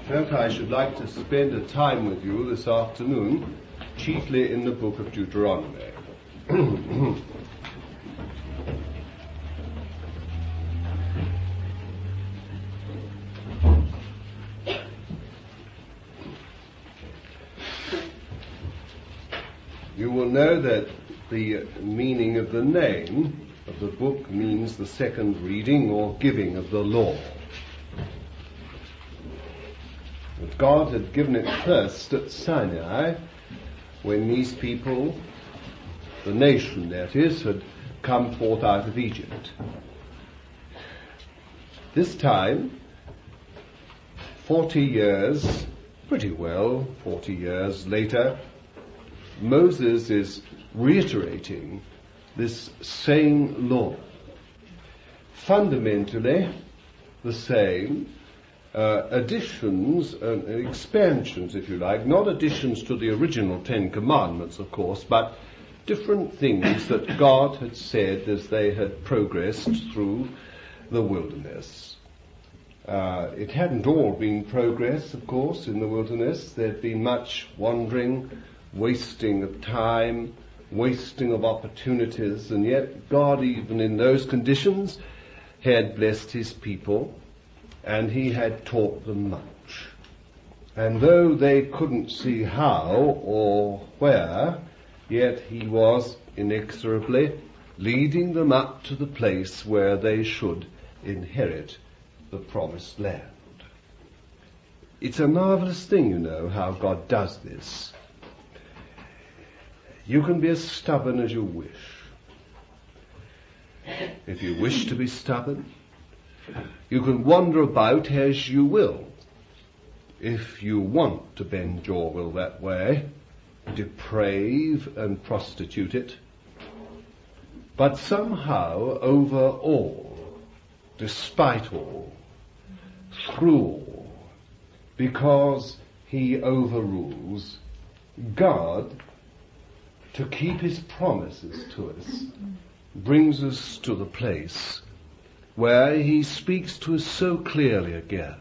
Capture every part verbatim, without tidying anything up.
that I should like to spend a time with you this afternoon, chiefly in the book of Deuteronomy. You will know that the meaning of the name of the book means the second reading or giving of the law. But God had given it first at Sinai, when these people, the nation that is, had come forth out of Egypt. This time, forty years, pretty well, forty years later, Moses is reiterating this same law. Fundamentally the same, uh, additions and expansions, if you like, not additions to the original Ten Commandments, of course, but different things that God had said as they had progressed through the wilderness. Uh, it hadn't all been progress, of course, in the wilderness. There'd been much wandering, wasting of time, wasting of opportunities, and yet God, even in those conditions, had blessed his people, and he had taught them much. And though they couldn't see how or where, yet he was inexorably leading them up to the place where they should inherit the promised land. It's a marvelous thing, you know, how God does this. You can be as stubborn as you wish. If you wish to be stubborn, you can wander about as you will. If you want to bend your will that way, deprave and prostitute it. But somehow, over all, despite all, through all, because he overrules, God, to keep his promises to us, brings us to the place where he speaks to us so clearly again,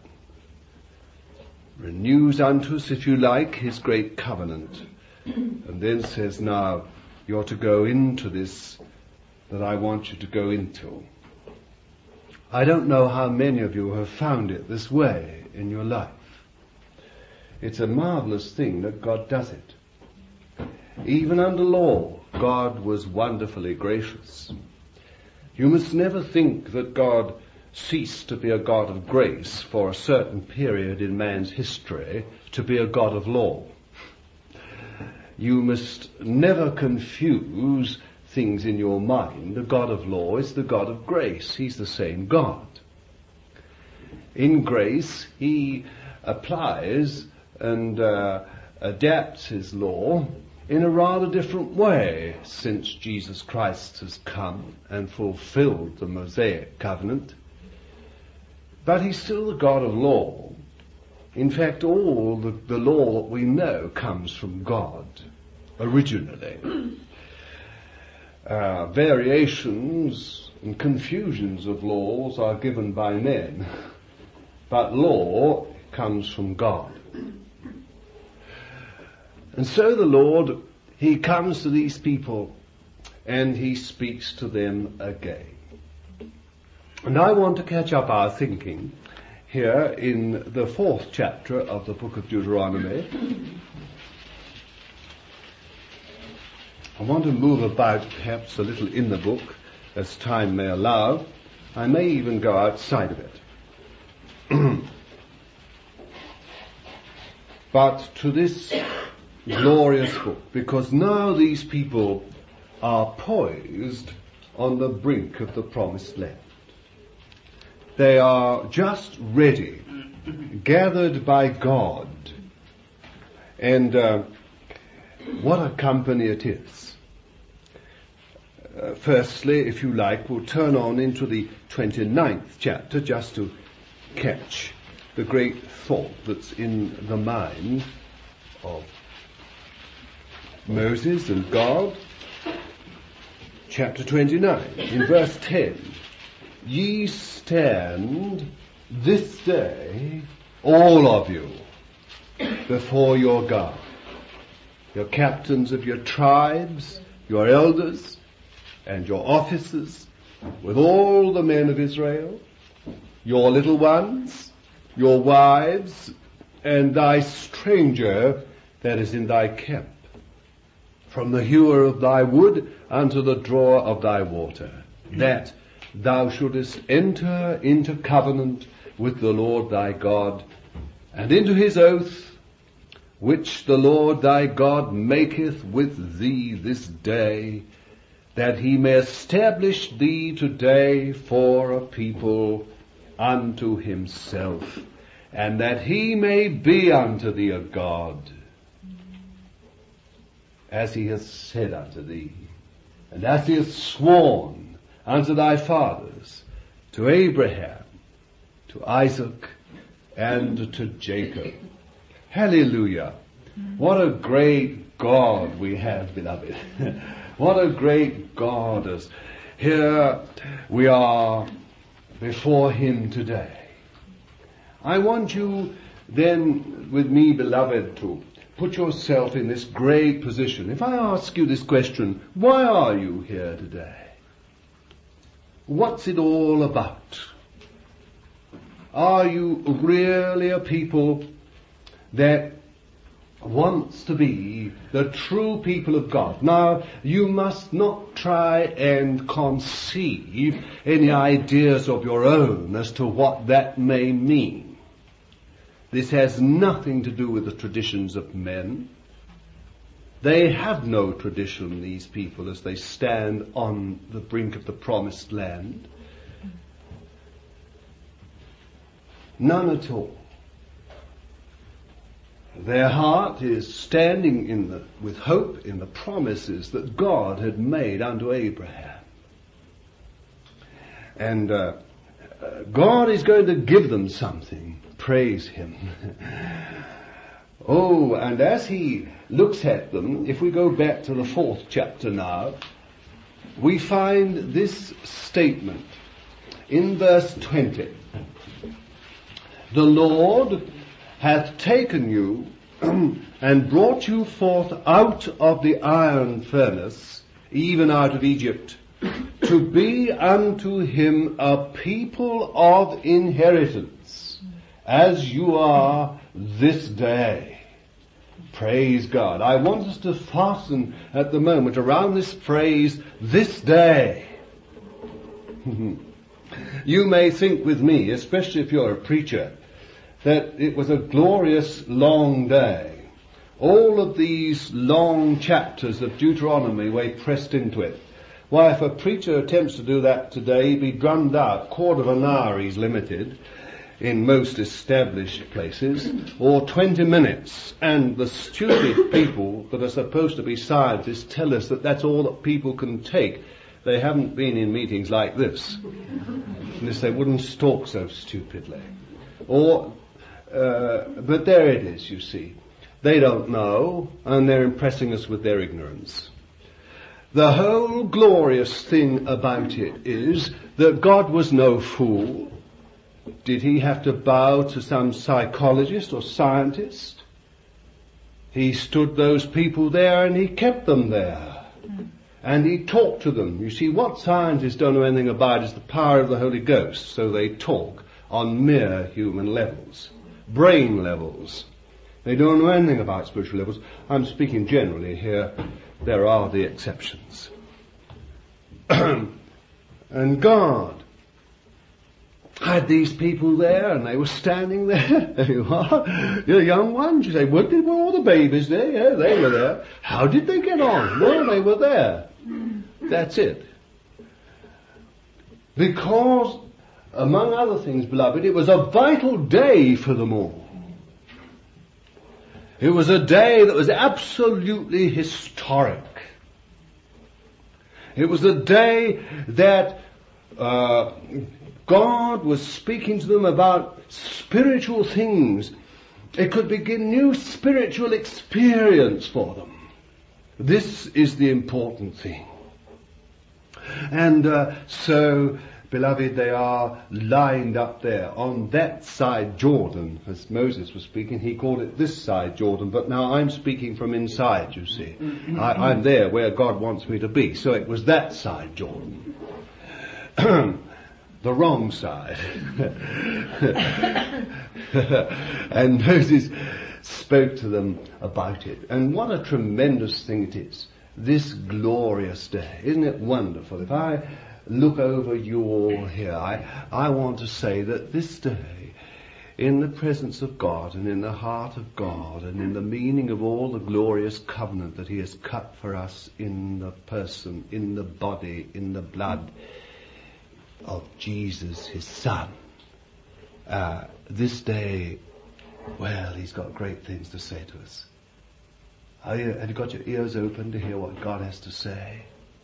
renews unto us, if you like, his great covenant, and then says, now you're to go into this that I want you to go into. I don't know how many of you have found it this way in your life. It's a marvelous thing that God does it. Even under law, God was wonderfully gracious. You must never think that God ceased to be a God of grace for a certain period in man's history to be a God of law. You must never confuse things in your mind. The God of law is the God of grace. He's the same God. In grace, he applies and uh, adapts his law in a rather different way since Jesus Christ has come and fulfilled the Mosaic covenant. But he's still the God of law. In fact, all the, the law that we know comes from God, originally. Uh, variations and confusions of laws are given by men, but law comes from God. And so the Lord, he comes to these people and he speaks to them again. And I want to catch up our thinking here in the fourth chapter of the book of Deuteronomy. I want to move about perhaps a little in the book as time may allow. I may even go outside of it. But to this glorious book, because now these people are poised on the brink of the promised land. They are just ready, gathered by God. And uh, what a company it is. Uh, firstly, if you like, we'll turn on into the twenty-ninth chapter just to catch the great thought that's in the mind of Moses and God. Chapter twenty-nine, in verse ten. Ye stand this day all of you, before your God. Your captains of your tribes, your elders, and your officers, with all the men of Israel, your little ones, your wives, and thy stranger that is in thy camp, from the hewer of thy wood unto the drawer of thy water, that thou shouldest enter into covenant with the Lord thy God, and into his oath, which the Lord thy God maketh with thee this day, that he may establish thee today for a people unto himself, and that he may be unto thee a God, as he hath said unto thee, and as he hath sworn unto thy fathers, to Abraham, to Isaac, and to Jacob. Hallelujah. What a great God we have, beloved. What a great God. As here we are before him today. I want you then with me, beloved, to put yourself in this great position. If I ask you this question, why are you here today? What's it all about? Are you really a people that wants to be the true people of God? Now, you must not try and conceive any ideas of your own as to what that may mean. This has nothing to do with the traditions of men. They have no tradition, these people, as they stand on the brink of the promised land. None at all. Their heart is standing in the, with hope in the promises that God had made unto Abraham. And uh, uh, God is going to give them something. Praise him. Oh, and as he looks at them, if we go back to the fourth chapter now, we find this statement in verse twenty. The Lord hath taken you and brought you forth out of the iron furnace, even out of Egypt, to be unto him a people of inheritance, as you are this day. Praise God. I want us to fasten at the moment around this phrase, this day. You may think with me, especially if you're a preacher, that it was a glorious long day. All of these long chapters of Deuteronomy were pressed into it. Why, if a preacher attempts to do that today, he'd be drummed out. Quarter of an hour he's limited in most established places, or twenty minutes. And the stupid people that are supposed to be scientists tell us that that's all that people can take. They haven't been in meetings like this, unless they wouldn't talk so stupidly. Or, uh, but there it is, you see. They don't know, and they're impressing us with their ignorance. The whole glorious thing about it is that God was no fool. Did he have to bow to some psychologist or scientist? He stood those people there and he kept them there. And he talked to them. You see, what scientists don't know anything about is the power of the Holy Ghost. So they talk on mere human levels, brain levels. They don't know anything about spiritual levels. I'm speaking generally here. There are the exceptions. And God had these people there, and they were standing there. There you are. You're young ones. You say, what did, were all the babies there? Yeah, they were there. How did they get on? Well, they were there. That's it. Because, among other things, beloved, it was a vital day for them all. It was a day that was absolutely historic. It was a day that uh, God was speaking to them about spiritual things. It could begin new spiritual experience for them. This is the important thing. And uh, so beloved, they are lined up there on that side Jordan. As Moses was speaking, he called it this side Jordan, but now I'm speaking from inside, you see. I, I'm there where God wants me to be. So it was that side Jordan. The wrong side. And Moses spoke to them about it. And what a tremendous thing it is. This glorious day. Isn't it wonderful? If I look over you all here, I, I want to say that this day, in the presence of God and in the heart of God and in the meaning of all the glorious covenant that he has cut for us in the person, in the body, in the blood of Jesus, his Son, uh, this day, well, he's got great things to say to us. Are you, have you got your ears open to hear what God has to say?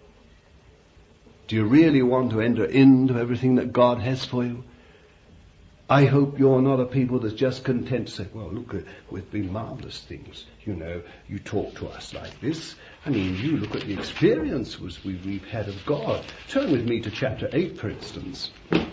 Do you really want to enter into everything that God has for you? I hope you're not a people that's just content to say, well, look, uh, we've been marvelous things. You know, you talk to us like this. I mean, you look at the experiences we've, we've had of God. Turn with me to chapter eight, for instance.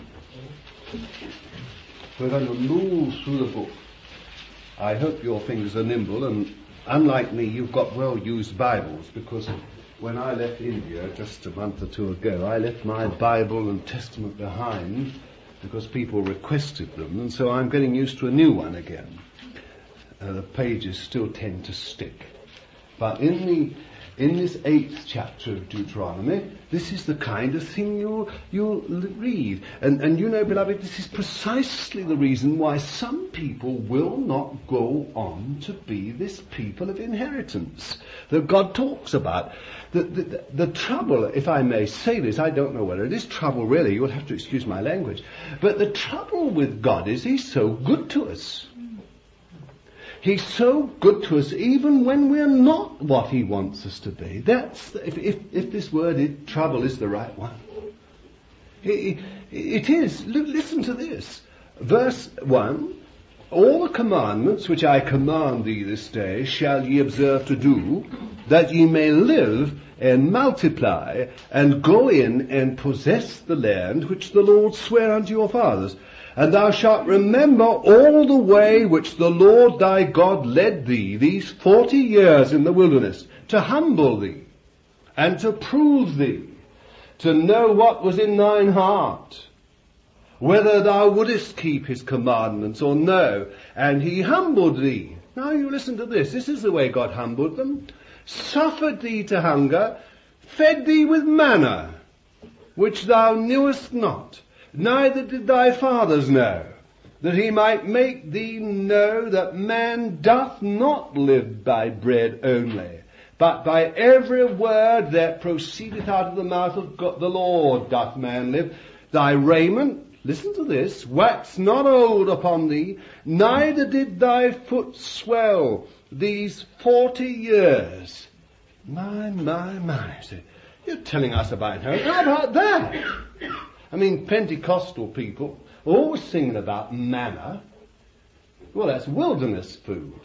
We're going to move through the book. I hope your fingers are nimble, and unlike me, you've got well-used Bibles, because when I left India just a month or two ago, I left my Bible and Testament behind because people requested them, and so I'm getting used to a new one again. Uh, the pages still tend to stick. But in the in this eighth chapter of Deuteronomy, this is the kind of thing you'll, you'll read. And, and you know, beloved, this is precisely the reason why some people will not go on to be this people of inheritance that God talks about. The, the, the, the trouble, if I may say this, I don't know whether it is trouble really, you'll have to excuse my language, but the trouble with God is he's so good to us. He's so good to us even when we're not what he wants us to be. That's the, if, if, if this word is, trouble is the right one. It, it is. L- listen to this. Verse one, all the commandments which I command thee this day shall ye observe to do, that ye may live and multiply and go in and possess the land which the Lord sware unto your fathers. And thou shalt remember all the way which the Lord thy God led thee these forty years in the wilderness, to humble thee, and to prove thee, to know what was in thine heart, whether thou wouldest keep his commandments or no. And he humbled thee. Now you listen to this. This is the way God humbled them. Suffered thee to hunger, fed thee with manna, which thou knewest not, neither did thy fathers know, that he might make thee know that man doth not live by bread only, but by every word that proceedeth out of the mouth of God, the Lord doth man live. Thy raiment, listen to this, wax not old upon thee, neither did thy foot swell these forty years. My, my, my. You're telling us about her. How about that? I mean, Pentecostal people are always singing about manna. Well, that's wilderness food.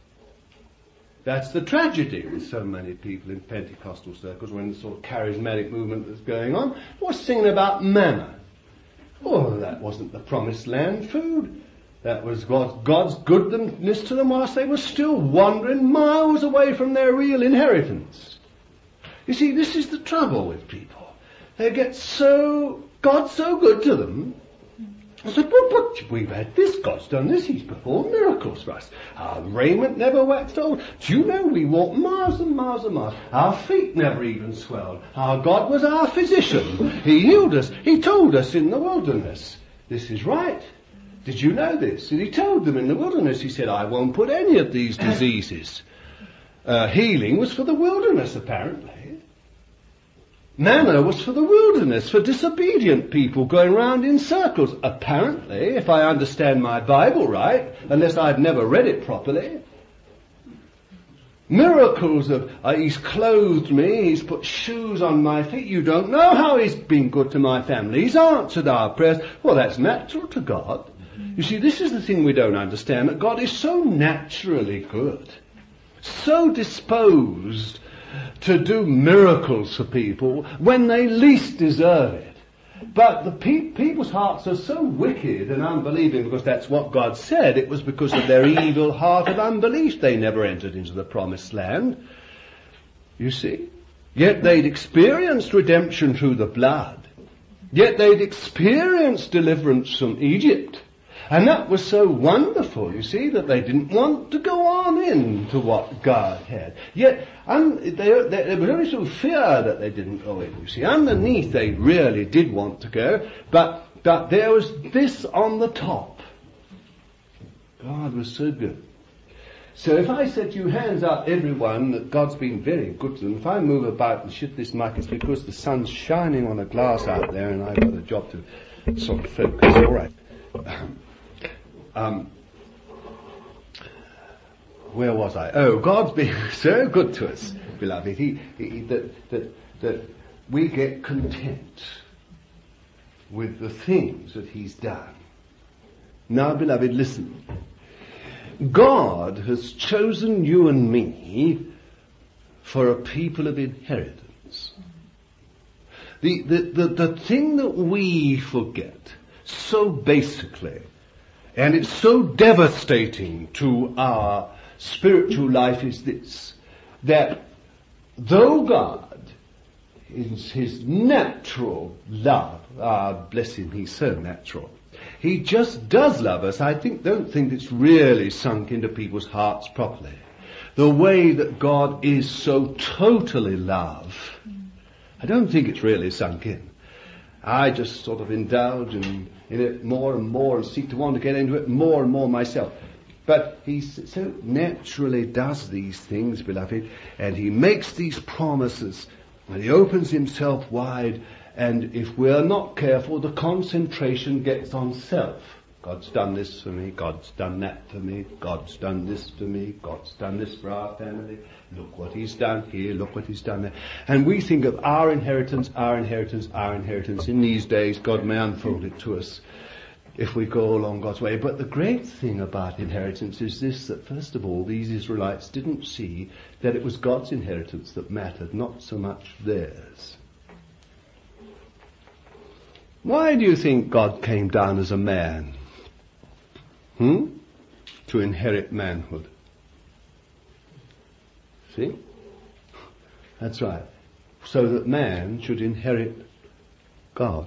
That's the tragedy with so many people in Pentecostal circles, when the sort of charismatic movement that's going on, was singing about manna. Oh, that wasn't the promised land food. That was God's, God's goodness to them whilst they were still wandering miles away from their real inheritance. You see, this is the trouble with people. They get so... God's so good to them. I said, but, but we've had this, God's done this, he's performed miracles for us. Our raiment never waxed old. Do you know we walked miles and miles and miles? Our feet never even swelled. Our God was our physician. He healed us. He told us in the wilderness. This is right. Did you know this? And he told them in the wilderness, he said, I won't put any of these diseases. Uh, healing was for the wilderness, apparently. Manna was for the wilderness, for disobedient people going round in circles. Apparently, if I understand my Bible right, unless I've never read it properly. Miracles of, uh, he's clothed me, he's put shoes on my feet. You don't know how he's been good to my family. He's answered our prayers. Well, that's natural to God. You see, this is the thing we don't understand, that God is so naturally good, so disposed to do miracles for people when they least deserve it. But the pe- people's hearts are so wicked and unbelieving because that's what God said. It was because of their evil heart of unbelief they never entered into the promised land. You see? Yet they'd experienced redemption through the blood. Yet they'd experienced deliverance from Egypt. And that was so wonderful, you see, that they didn't want to go on into what God had. Yet un- they, they, it was only through fear that they didn't go in, you see. Underneath they really did want to go, but, but there was this on the top. God was so good. So if I said to you, hands up everyone, that God's been very good to them, if I move about and shift this mic, it's because the sun's shining on a glass out there and I've got a job to sort of focus. All right. Um, where was I? Oh, God's been so good to us, beloved, he, he, that, that, that we get content with the things that He's done. Now, beloved, listen. God has chosen you and me for a people of inheritance. The, the, the, the thing that we forget so basically, and it's so devastating to our spiritual life, is this, that though God is His natural love, ah, bless Him, He's so natural, He just does love us. I think, don't think it's really sunk into people's hearts properly. The way that God is so totally love, I don't think it's really sunk in. I just sort of indulge in, in it more and more and seek to want to get into it more and more myself. But He so naturally does these things, beloved, and He makes these promises, and He opens Himself wide, and if we're not careful, the concentration gets on self. God's done this for me, God's done that for me, God's done this for me, God's done this for our family. Look what He's done here, look what He's done there. And we think of our inheritance, our inheritance, our inheritance. In these days, God may unfold it to us if we go along God's way. But the great thing about inheritance is this, that first of all, these Israelites didn't see that it was God's inheritance that mattered, not so much theirs. Why do you think God came down as a man? Hmm? To inherit manhood. See? That's right. So that man should inherit God.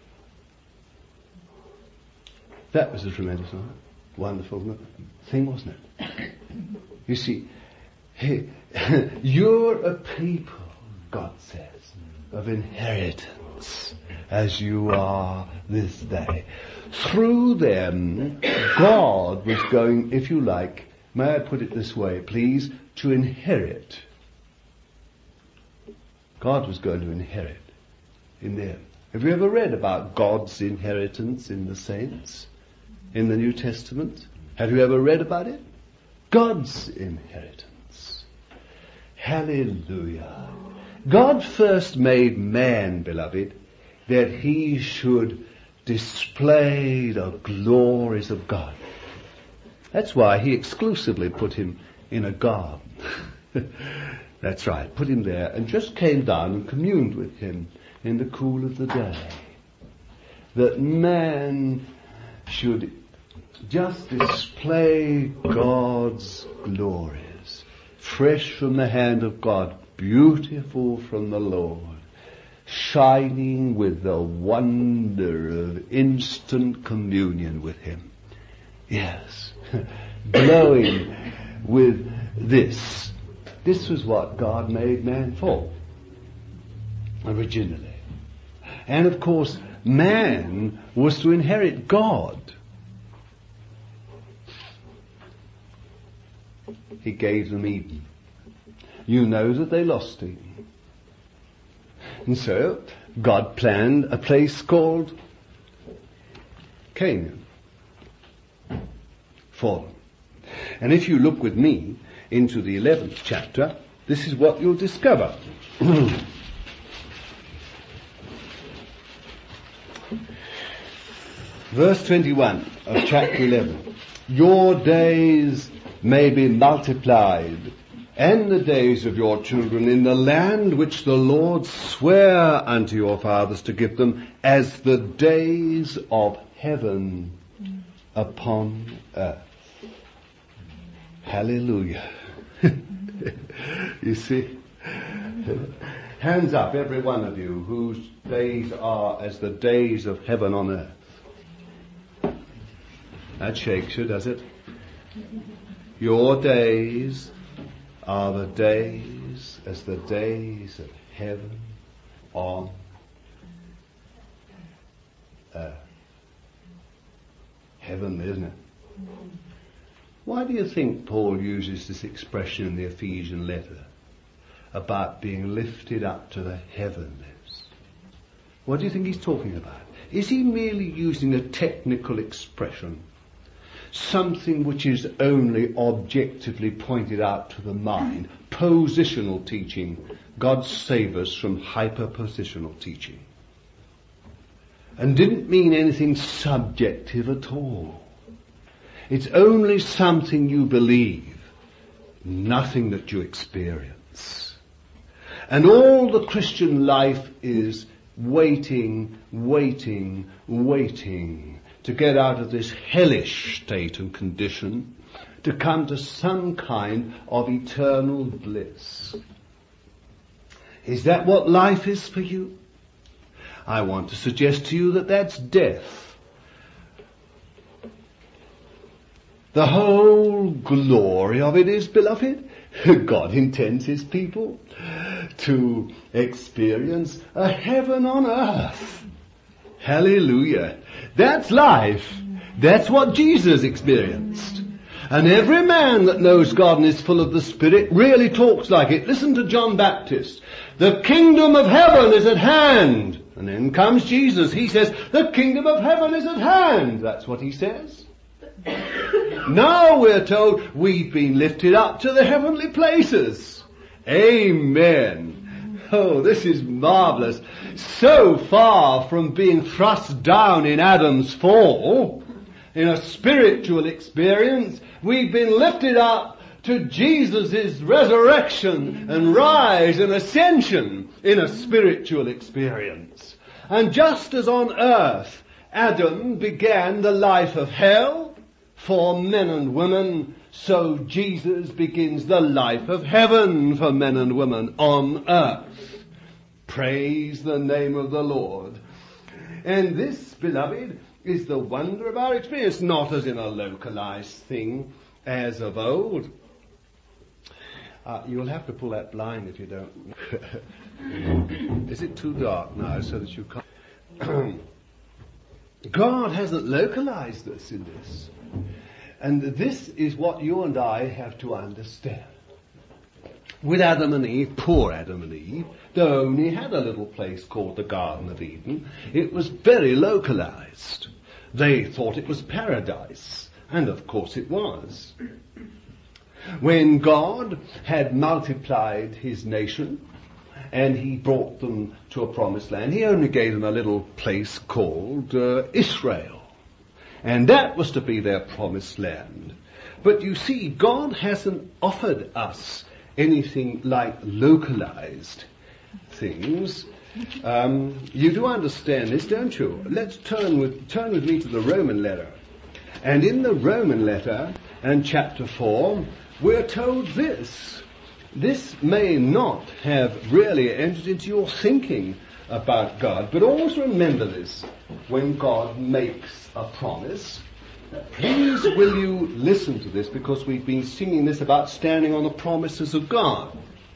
That was a tremendous, wonderful thing, wasn't it? You see, hey, you're a people, God says, of inheritance, as you are this day. Through them, God was going, if you like, may I put it this way, please, to inherit. God was going to inherit in them. Have you ever read about God's inheritance in the saints in the New Testament? Have you ever read about it? God's inheritance. Hallelujah. God first made man, beloved, that he should display the glories of God. That's why He exclusively put him in a garden. That's right, put him there and just came down and communed with him in the cool of the day. That man should just display God's glories, fresh from the hand of God, beautiful from the Lord, shining with the wonder of instant communion with Him. Yes, glowing with this. This was what God made man for, originally. And of course, man was to inherit God. He gave them Eden. You know that they lost Eden. And so, God planned a place called Canaan for them. And if you look with me into the eleventh chapter, this is what you'll discover. Verse twenty-one of chapter eleven. Your days may be multiplied and the days of your children in the land which the Lord sware unto your fathers to give them, as the days of heaven upon earth. Hallelujah. You see? Hands up, every one of you, whose days are as the days of heaven on earth. That shakes you, does it? Your days are the days as the days of heaven on earth. Heavenly, isn't it? Why do you think Paul uses this expression in the Ephesian letter about being lifted up to the heavenlies? What do you think he's talking about? Is he merely using a technical expression, something which is only objectively pointed out to the mind, positional teaching? God save us from hyperpositional teaching. And didn't mean anything subjective at all. It's only something you believe, nothing that you experience. And all the Christian life is waiting, waiting, waiting to get out of this hellish state and condition, to come to some kind of eternal bliss. Is that what life is for you? I want to suggest to you that that's death. The whole glory of it is, beloved, God intends his people to experience a heaven on earth. Hallelujah. That's life. That's what Jesus experienced. And every man that knows God and is full of the Spirit really talks like it. Listen to John Baptist. The kingdom of heaven is at hand. And then comes Jesus. He says, the kingdom of heaven is at hand. That's what he says. Now we're told we've been lifted up to the heavenly places. Amen. Oh, this is marvelous. So far from being thrust down in Adam's fall, in a spiritual experience, we've been lifted up to Jesus' resurrection and rise and ascension in a spiritual experience. And just as on earth Adam began the life of hell for men and women, so Jesus begins the life of heaven for men and women on earth. Praise the name of the Lord. And this, beloved, is the wonder of our experience, not as in a localized thing as of old. Uh, you'll have to pull that blind if you don't. Is it too dark now so that you can't? God hasn't localized us in this. And this is what you and I have to understand. With Adam and Eve, poor Adam and Eve, they only had a little place called the Garden of Eden. It was very localized. They thought it was paradise. And of course it was. When God had multiplied his nation and he brought them to a promised land, he only gave them a little place called uh, Israel. And that was to be their promised land. But you see, God hasn't offered us anything like localized things. Um, you do understand this, don't you? Let's turn with, turn with me to the Roman letter. And in the Roman letter, and chapter four, we're told this. This may not have really entered into your thinking about God, but always remember this. When God makes a promise, please will you listen to this, because we've been singing this about standing on the promises of God.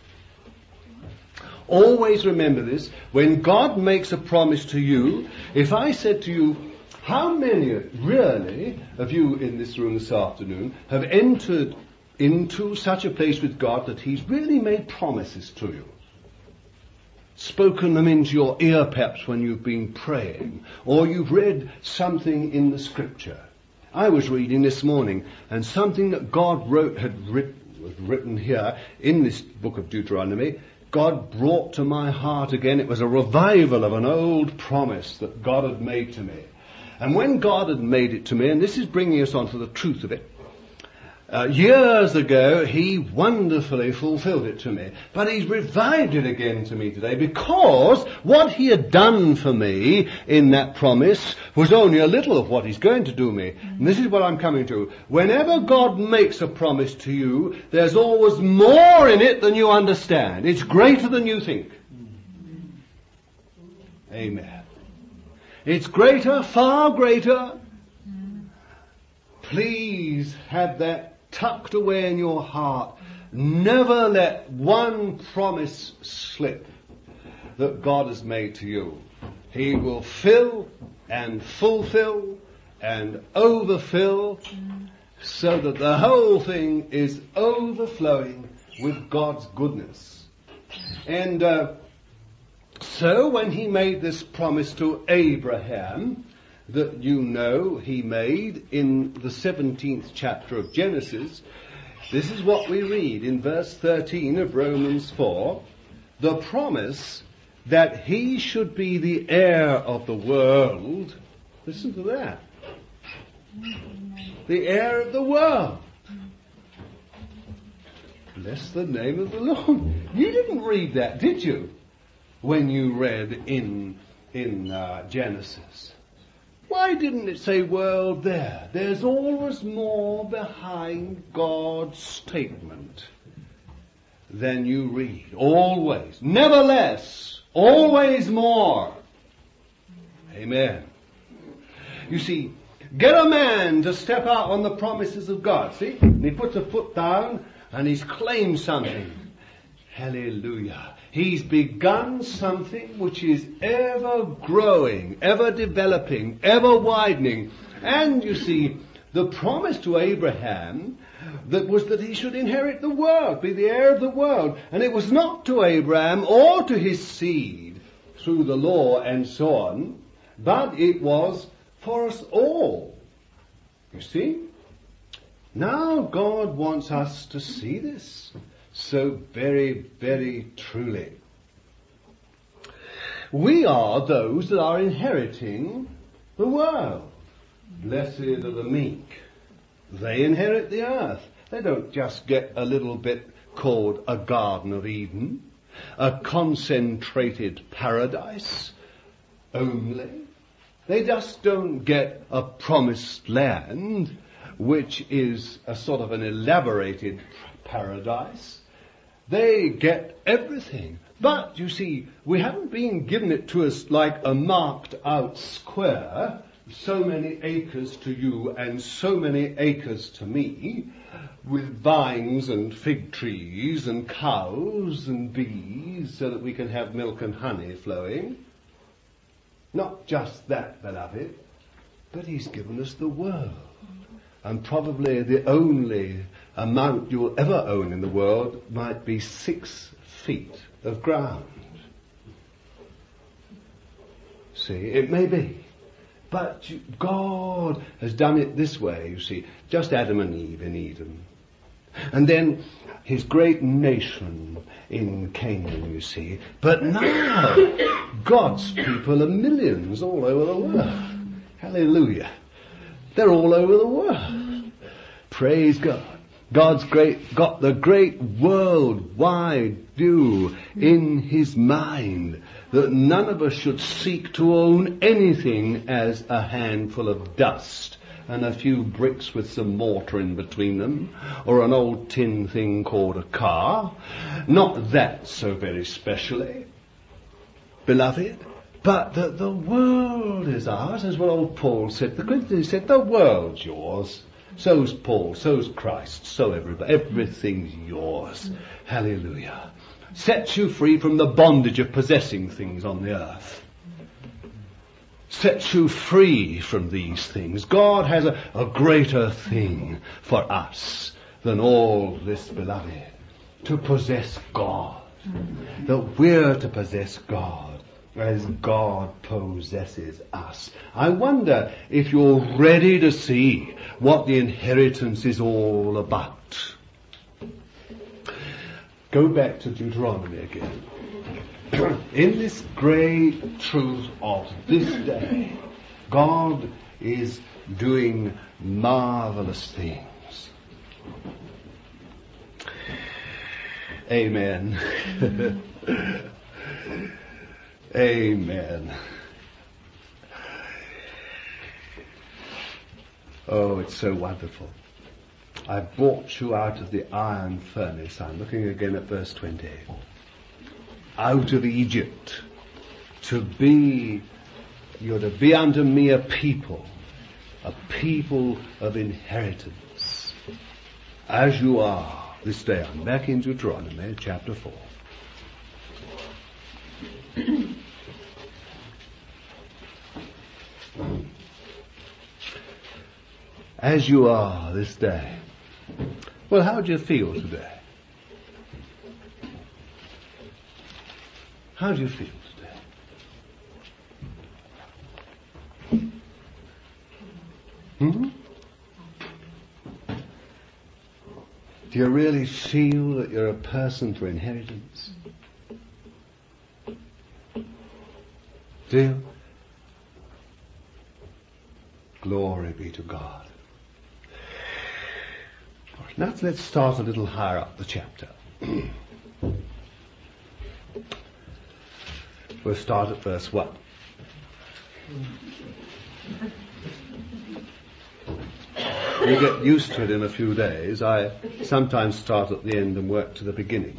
Always remember this. When God makes a promise to you, if I said to you, how many really of you in this room this afternoon have entered into such a place with God that he's really made promises to you? Spoken them into your ear perhaps when you've been praying, or you've read something in the scripture. I was reading this morning, and something that God wrote had written, was written here in this book of Deuteronomy, God brought to my heart again. It was a revival of an old promise that God had made to me. And when God had made it to me, and this is bringing us on to the truth of it, Uh, years ago, he wonderfully fulfilled it to me. But he's revived it again to me today, because what he had done for me in that promise was only a little of what he's going to do me. And this is what I'm coming to. Whenever God makes a promise to you, there's always more in it than you understand. It's greater than you think. Amen. It's greater, far greater. Please have that tucked away in your heart. Never let one promise slip that God has made to you. He will fill and fulfill and overfill, so that the whole thing is overflowing with God's goodness. And uh, so when he made this promise to Abraham, that you know he made in the seventeenth chapter of Genesis, this is what we read in verse thirteen of Romans four, the promise that he should be the heir of the world. Listen to that. The heir of the world. Bless the name of the Lord. You didn't read that, did you? When you read in, in uh, Genesis. Why didn't it say world there? There's always more behind God's statement than you read. Always. Never less. Always more. Amen. You see, get a man to step out on the promises of God. See? And he puts a foot down and he's claimed something. Hallelujah. He's begun something which is ever growing, ever developing, ever widening. And you see, the promise to Abraham that was that he should inherit the world, be the heir of the world. And it was not to Abraham or to his seed through the law and so on, but it was for us all. You see? Now God wants us to see this so very, very truly. We are those that are inheriting the world. Blessed are the meek. They inherit the earth. They don't just get a little bit called a Garden of Eden, a concentrated paradise only. They just don't get a promised land, which is a sort of an elaborated paradise. They get everything. But, you see, we haven't been given it to us like a marked out square, so many acres to you and so many acres to me, with vines and fig trees and cows and bees, so that we can have milk and honey flowing. Not just that, beloved, but he's given us the world. And probably the only amount you'll ever own in the world might be six feet of ground. See, it may be. But you, God has done it this way, you see. Just Adam and Eve in Eden. And then his great nation in Canaan, you see. But now, God's people are millions all over the world. Hallelujah. They're all over the world. Praise God. God's great, got the great worldwide view in his mind that none of us should seek to own anything as a handful of dust and a few bricks with some mortar in between them, or an old tin thing called a car. Not that so very specially, beloved, but that the world is ours, as what old Paul said. The Corinthians said, the world's yours. So's Paul, so's Christ, so everybody. Everything's yours. Hallelujah. Sets you free from the bondage of possessing things on the earth. Sets you free from these things. God has a, a greater thing for us than all this, beloved. To possess God. That we're to possess God as God possesses us. I wonder if you're ready to see what the inheritance is all about. Go back to Deuteronomy again. In this great truth of this day, God is doing marvelous things. Amen. Amen. Oh, it's so wonderful. I brought you out of the iron furnace. I'm looking again at verse twenty. Out of Egypt. To be, you're to be unto me a people, a people of inheritance. As you are this day. I'm back in Deuteronomy chapter four. As you are this day. Well, how do you feel today? How do you feel today? Hmm? Do you really feel that you're a person for inheritance? Do you? Glory be to God. Now let's start a little higher up the chapter. We'll start at verse one. You get used to it in a few days. I sometimes start at the end and work to the beginning.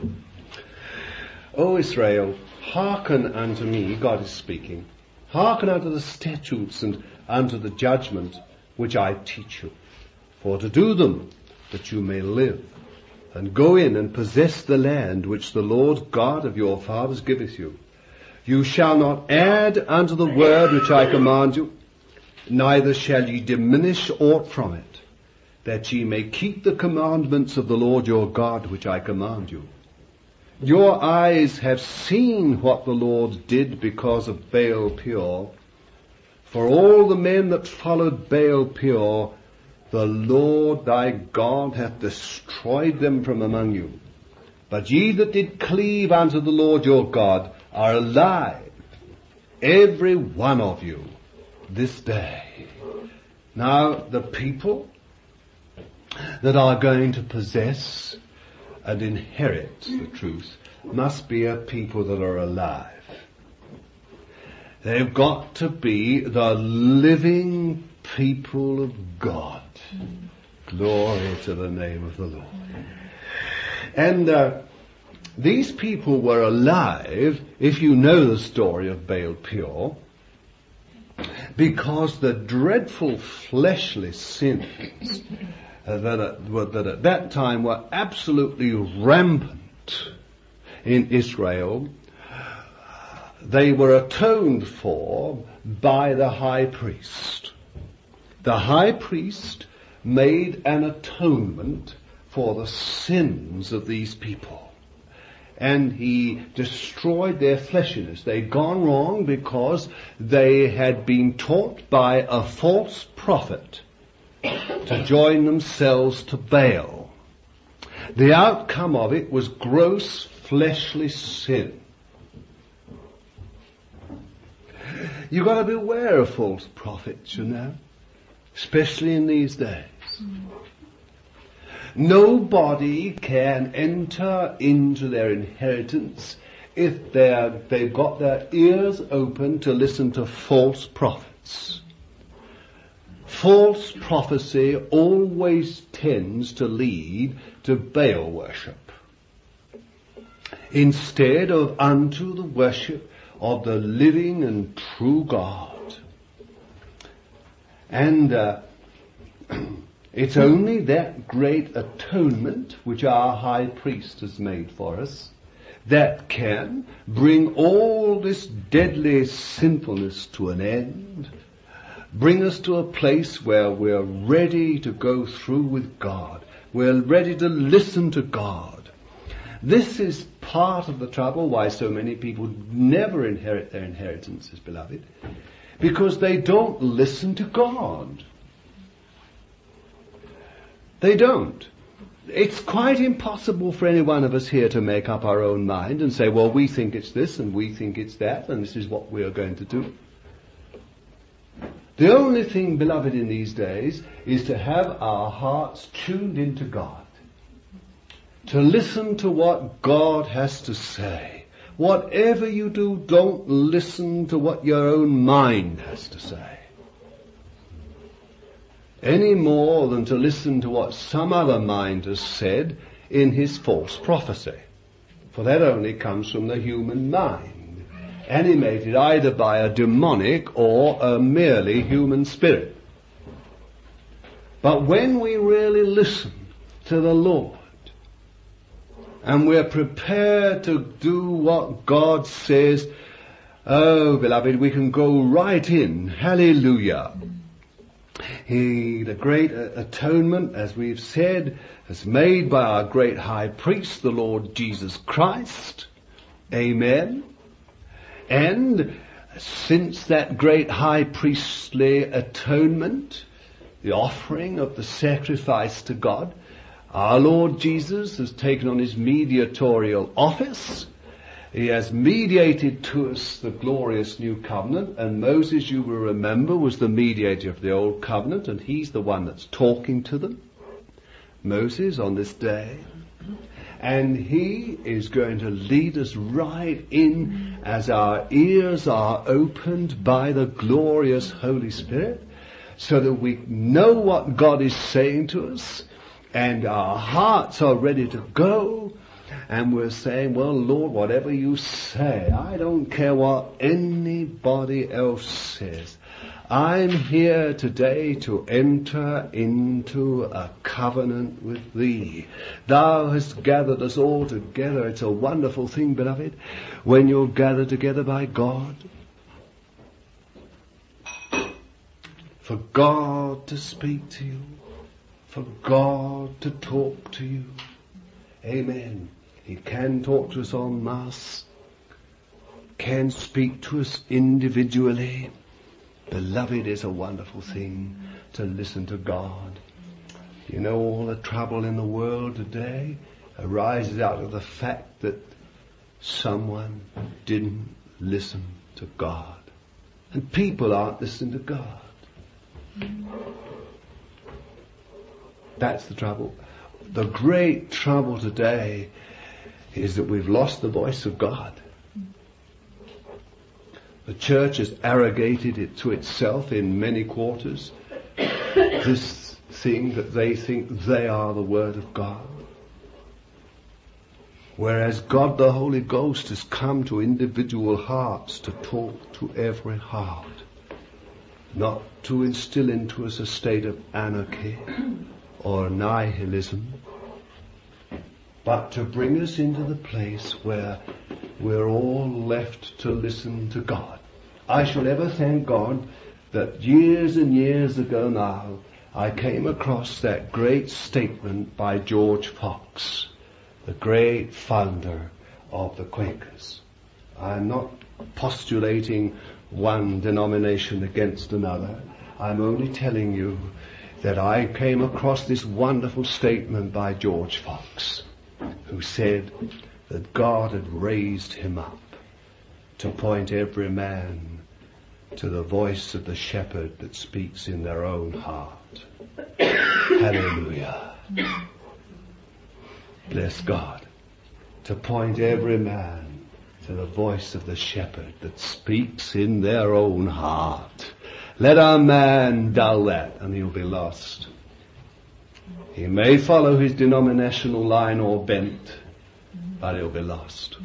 O Israel, hearken unto me, God is speaking. Hearken unto the statutes and unto the judgment which I teach you, for to do them, that you may live, and go in and possess the land which the Lord God of your fathers giveth you. You shall not add unto the word which I command you, neither shall ye diminish aught from it, that ye may keep the commandments of the Lord your God which I command you. Your eyes have seen what the Lord did because of Baal Peor. For all the men that followed Baal Peor, the Lord thy God hath destroyed them from among you. But ye that did cleave unto the Lord your God are alive, every one of you, this day. Now, the people that are going to possess and inherit the truth must be a people that are alive. They've got to be the living people of God. Glory to the name of the Lord. And uh, these people were alive, if you know the story of Baal Peor, because the dreadful fleshly sins uh, that, uh, that at that time were absolutely rampant in Israel, they were atoned for by the high priest. The high priest made an atonement for the sins of these people. And he destroyed their fleshiness. They'd gone wrong because they had been taught by a false prophet to join themselves to Baal. The outcome of it was gross fleshly sin. You've got to be aware of false prophets, you know, especially in these days. Nobody can enter into their inheritance if they're, they've got their ears open to listen to false prophets. False prophecy always tends to lead to Baal worship instead of unto the worship of the living and true God. And uh, it's only that great atonement which our high priest has made for us that can bring all this deadly sinfulness to an end, bring us to a place where we're ready to go through with God. We're ready to listen to God. This is part of the trouble why so many people never inherit their inheritances, beloved, because they don't listen to God. They don't. It's quite impossible for any one of us here to make up our own mind and say, well, we think it's this and we think it's that and this is what we are going to do. The only thing, beloved, in these days is to have our hearts tuned into God. To listen to what God has to say. Whatever you do, don't listen to what your own mind has to say. Any more than to listen to what some other mind has said in his false prophecy. For that only comes from the human mind, animated either by a demonic or a merely human spirit. But when we really listen to the Lord, and we're prepared to do what God says, oh, beloved, we can go right in. Hallelujah. He, the great atonement, as we've said, is made by our great high priest, the Lord Jesus Christ. Amen. And since that great high priestly atonement, the offering of the sacrifice to God, our Lord Jesus has taken on his mediatorial office. He has mediated to us the glorious new covenant, and Moses, you will remember, was the mediator of the old covenant, and he's the one that's talking to them. Moses on this day. And he is going to lead us right in as our ears are opened by the glorious Holy Spirit, so that we know what God is saying to us, and our hearts are ready to go, and we're saying, well, Lord, whatever you say, I don't care what anybody else says. I'm here today to enter into a covenant with thee. Thou hast gathered us all together. It's a wonderful thing, beloved, when you're gathered together by God. For God to speak to you. For God to talk to you. Amen. He can talk to us en masse. Can speak to us individually. Beloved, it's a wonderful thing to listen to God. You know, all the trouble in the world today arises out of the fact that someone didn't listen to God. And people aren't listening to God. That's the trouble. The great trouble today is that we've lost the voice of God. The church has arrogated it to itself in many quarters, this thing that they think they are the Word of God. Whereas God the Holy Ghost has come to individual hearts to talk to every heart, not to instill into us a state of anarchy or nihilism, but to bring us into the place where we're all left to listen to God. I shall ever thank God that years and years ago now, I came across that great statement by George Fox, the great founder of the Quakers. I'm not postulating one denomination against another. I'm only telling you that I came across this wonderful statement by George Fox, who said that God had raised him up to point every man to the voice of the shepherd that speaks in their own heart. Hallelujah. Bless God. To point every man to the voice of the shepherd that speaks in their own heart. Let a man dull that and he'll be lost. He may follow his denominational line or bent, but he'll be lost.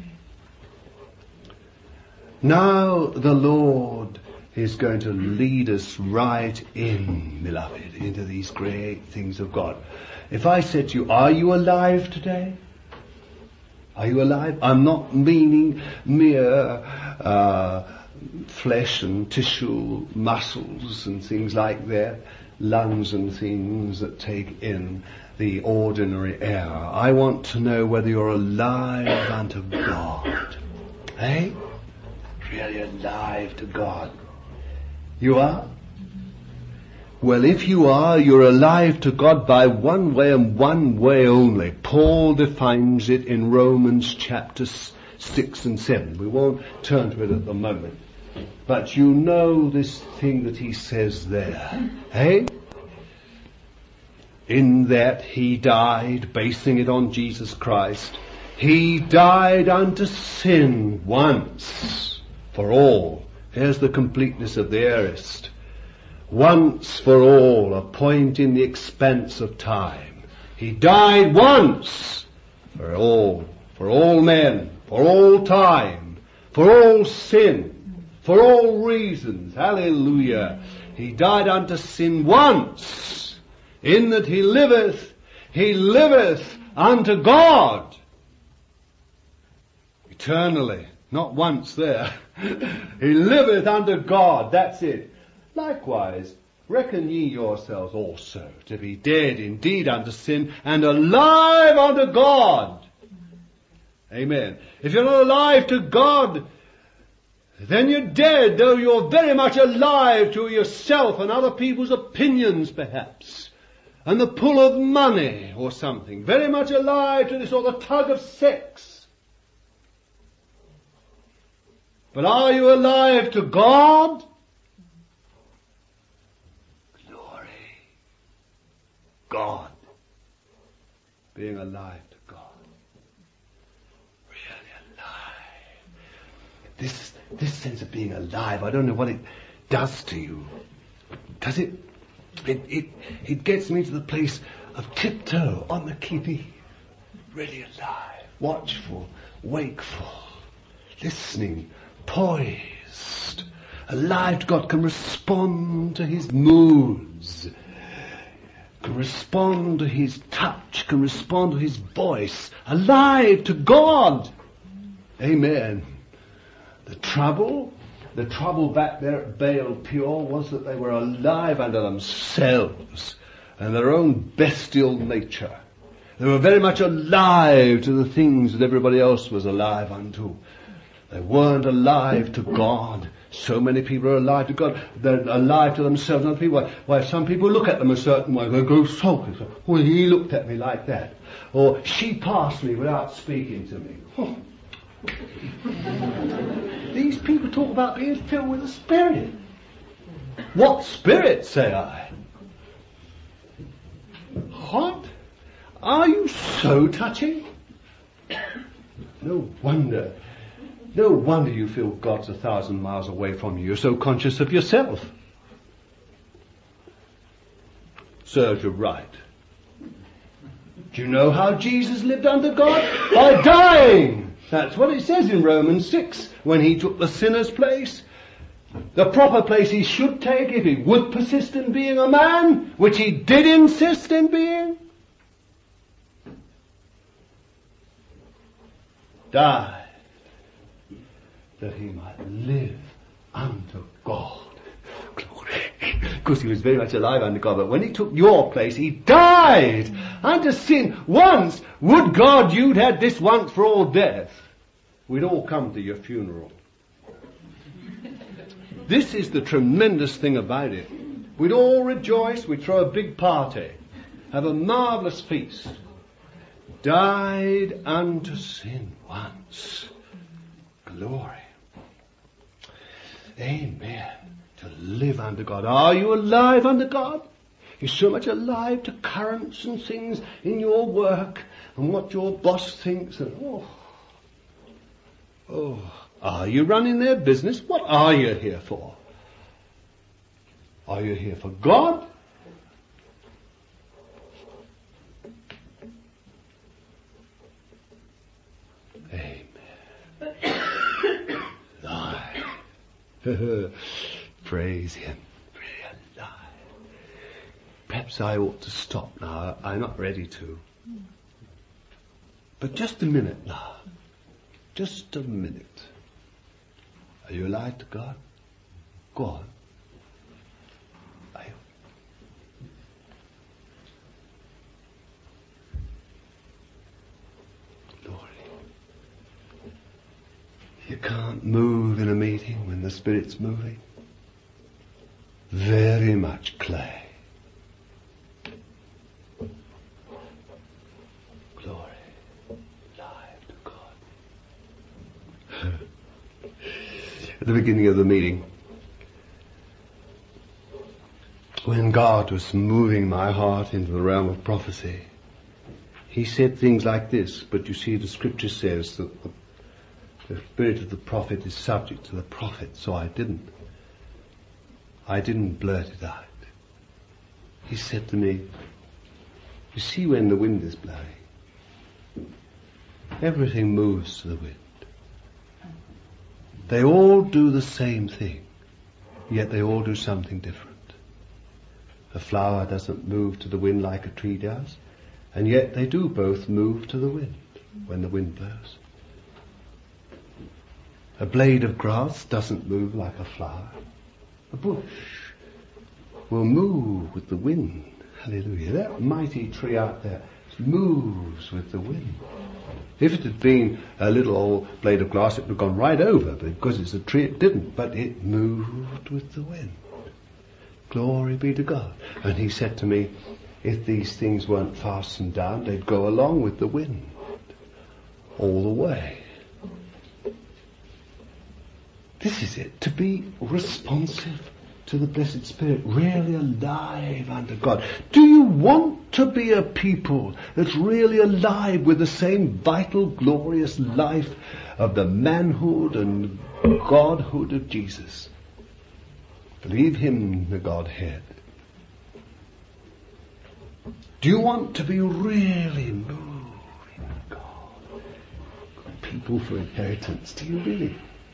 Now the Lord is going to lead us right in, beloved, into these great things of God. If I said to you, are you alive today? Are you alive? I'm not meaning mere uh, flesh and tissue, muscles and things like that, lungs and things that take in the ordinary air. I want to know whether you're alive unto God. Eh? Really alive to God. You are? Well, if you are, you're alive to God by one way and one way only. Paul defines it in Romans chapter six and seven. We won't turn to it at the moment. But you know this thing that he says there, eh? In that he died, basing it on Jesus Christ. He died unto sin once for all. Here's the completeness of the aorist. Once for all, a point in the expanse of time. He died once for all, for all men, for all time, for all sin, for all reasons. Hallelujah. He died unto sin once, in that he liveth, he liveth unto God. Eternally, not once there. He liveth unto God, that's it. Likewise, reckon ye yourselves also to be dead indeed unto sin, and alive unto God. Amen. If you're not alive to God, then you're dead, though you're very much alive to yourself and other people's opinions, perhaps, and the pull of money or something. Very much alive to this, or the tug of sex. But are you alive to God? Glory. God. Being alive to God. Really alive. This, this sense of being alive, I don't know what it does to you. Does it? It, it, it gets me to the place of tiptoe on the qui-vive. Really alive. Watchful. Wakeful. Listening. Poised, alive to God, can respond to his moods, can respond to his touch, can respond to his voice, alive to God. Amen. The trouble, the trouble back there at Baal Pure was that they were alive unto themselves and their own bestial nature. They were very much alive to the things that everybody else was alive unto. They weren't alive to God. So many people are alive to God. They're alive to themselves and other people. Why, some people look at them a certain way. They go sulky. Well, he looked at me like that. Or she passed me without speaking to me. Oh. These people talk about being filled with the Spirit. What Spirit, say I? What? Are you so touching? No wonder. No wonder you feel God's a thousand miles away from you. You're so conscious of yourself. Serves you right. Do you know how Jesus lived under God? By dying. That's what it says in Romans six, when he took the sinner's place. The proper place he should take if he would persist in being a man, which he did insist in being. Die. That he might live unto God. Glory. Of course, he was very much alive unto God, but when he took your place, he died unto sin once. Would God you'd had this once for all death. We'd all come to your funeral. This is the tremendous thing about it. We'd all rejoice, we'd throw a big party, have a marvellous feast. Died unto sin once. Glory. Amen. To live unto God. Are you alive unto God? You're so much alive to currents and things in your work and what your boss thinks. And oh, oh, are you running their business? What are you here for? Are you here for God? Amen. Praise him. Really alive. Perhaps I ought to stop now. I'm not ready to. But just a minute now. Just a minute. Are you alive to God? Go on. Are you? Glory. You can't move in a meeting when the Spirit's moving. Very much clay. Glory. Live to God. at the beginning of the meeting, when God was moving my heart into the realm of prophecy, he said things like this, but you see the scripture says that the, the spirit of the prophet is subject to the prophet, so I didn't. I didn't blurt it out. He said to me, you see when the wind is blowing, everything moves to the wind. They all do the same thing, yet they all do something different. A flower doesn't move to the wind like a tree does, and yet they do both move to the wind when the wind blows. A blade of grass doesn't move like a flower. A bush will move with the wind. Hallelujah. That mighty tree out there moves with the wind. If it had been a little old blade of grass, it would have gone right over, but because it's a tree, it didn't. But it moved with the wind. Glory be to God. And he said to me, if these things weren't fastened down, they'd go along with the wind all the way. This is it, to be responsive to the Blessed Spirit, really alive unto God. Do you want to be a people that's really alive with the same vital, glorious life of the manhood and Godhood of Jesus? Believe him the Godhead. Do you want to be really moving God? People for inheritance. Do you really?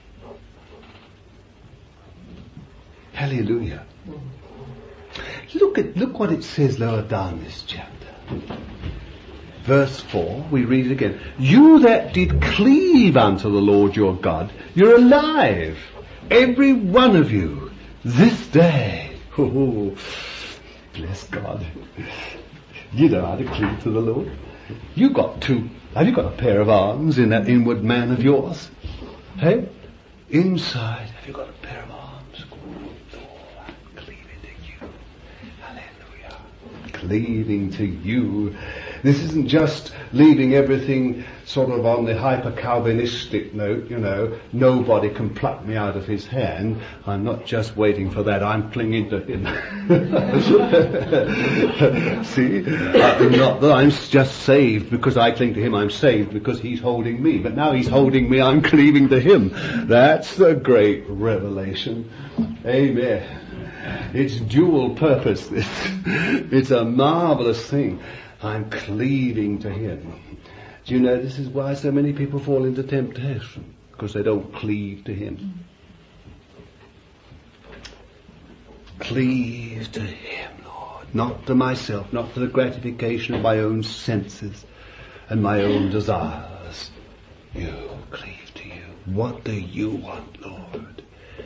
Hallelujah. Look at look what it says lower down this chapter. Verse four, we read it again. You that did cleave unto the Lord your God, you're alive. Every one of you. This day. Oh, bless God. You know how to cleave to the Lord. You got two. Have you got a pair of arms in that inward man of yours? Hey? Inside, have you got a pair of arms? Oh, I'm cleaving to you. Hallelujah. Cleaving to you. This isn't just leaving everything sort of on the hyper-Calvinistic note, you know, nobody can pluck me out of his hand. I'm not just waiting for that, I'm clinging to him. See? Uh, not that I'm just saved because I cling to him, I'm saved because he's holding me. But now he's holding me, I'm cleaving to him. That's the great revelation. Amen. It's dual purpose. It's, it's a marvelous thing. I'm cleaving to him. Do you know this is why so many people fall into temptation? Because they don't cleave to him. Cleave to him, Lord. Not to myself, not to the gratification of my own senses and my own desires. You, cleave to you. What do you want, Lord?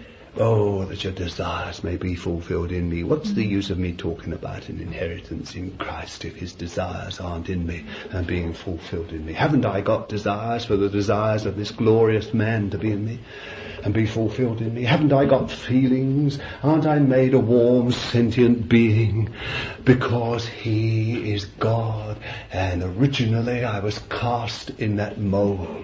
Oh, that your desires may be fulfilled in me. What's the use of me talking about an inheritance in Christ if his desires aren't in me and being fulfilled in me? Haven't I got desires for the desires of this glorious man to be in me and be fulfilled in me? Haven't I got feelings? Aren't I made a warm, sentient being because he is God and originally I was cast in that mold?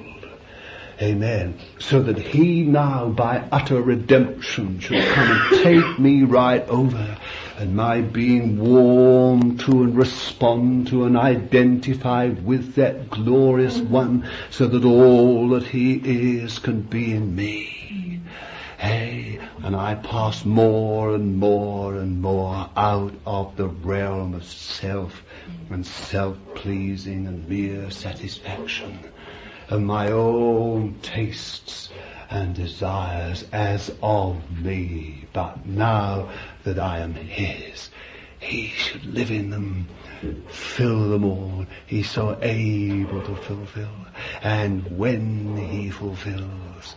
Amen. So that he now by utter redemption shall come and take me right over, and my being warm to and respond to and identify with that glorious one, so that all that he is can be in me. Hey, and I pass more and more and more out of the realm of self and self-pleasing and mere satisfaction of my own tastes and desires as of me. But now that I am his, he should live in them, fill them all. He's so able to fulfill. And when he fulfills,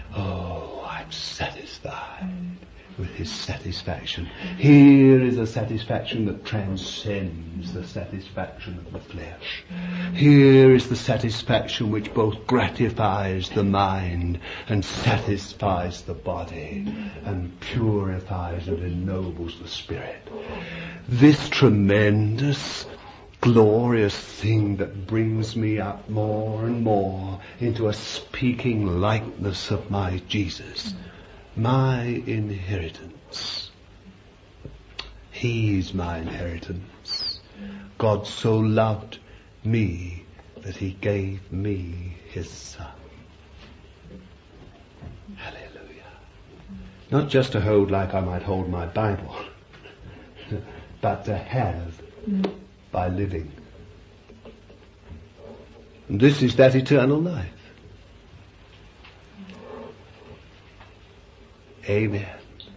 oh, I'm satisfied with his satisfaction. Here is a satisfaction that transcends the satisfaction of the flesh. Here is the satisfaction which both gratifies the mind and satisfies the body and purifies and ennobles the spirit. This tremendous, glorious thing that brings me up more and more into a speaking likeness of my Jesus. my inheritance. He's my inheritance. God so loved me that he gave me his son. Hallelujah. Not just to hold like I might hold my Bible, but to have by living. And this is that eternal life. Amen.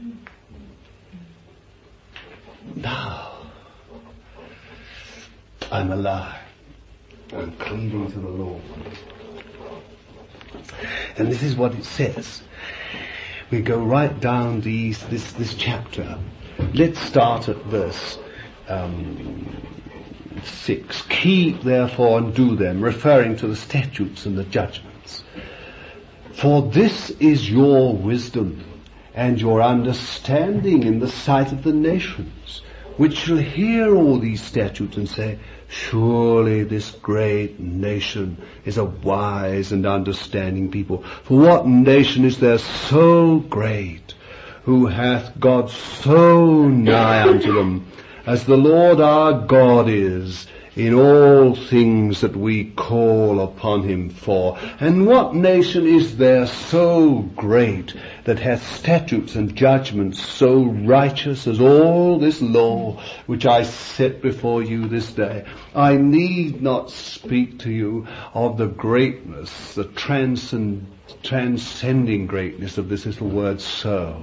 Now, I'm alive. I'm cleaving to the Lord. And this is what it says. We go right down these, this, this chapter. Let's start at verse um, six. Keep therefore and do them, referring to the statutes and the judgments. For this is your wisdom and your understanding in the sight of the nations, which shall hear all these statutes and say, surely this great nation is a wise and understanding people. For what nation is there so great, who hath God so nigh unto them, as the Lord our God is, in all things that we call upon him for? And what nation is there so great, that hath statutes and judgments so righteous as all this law which I set before you this day? I need not speak to you of the greatness, the transcend, transcending greatness of this little word so.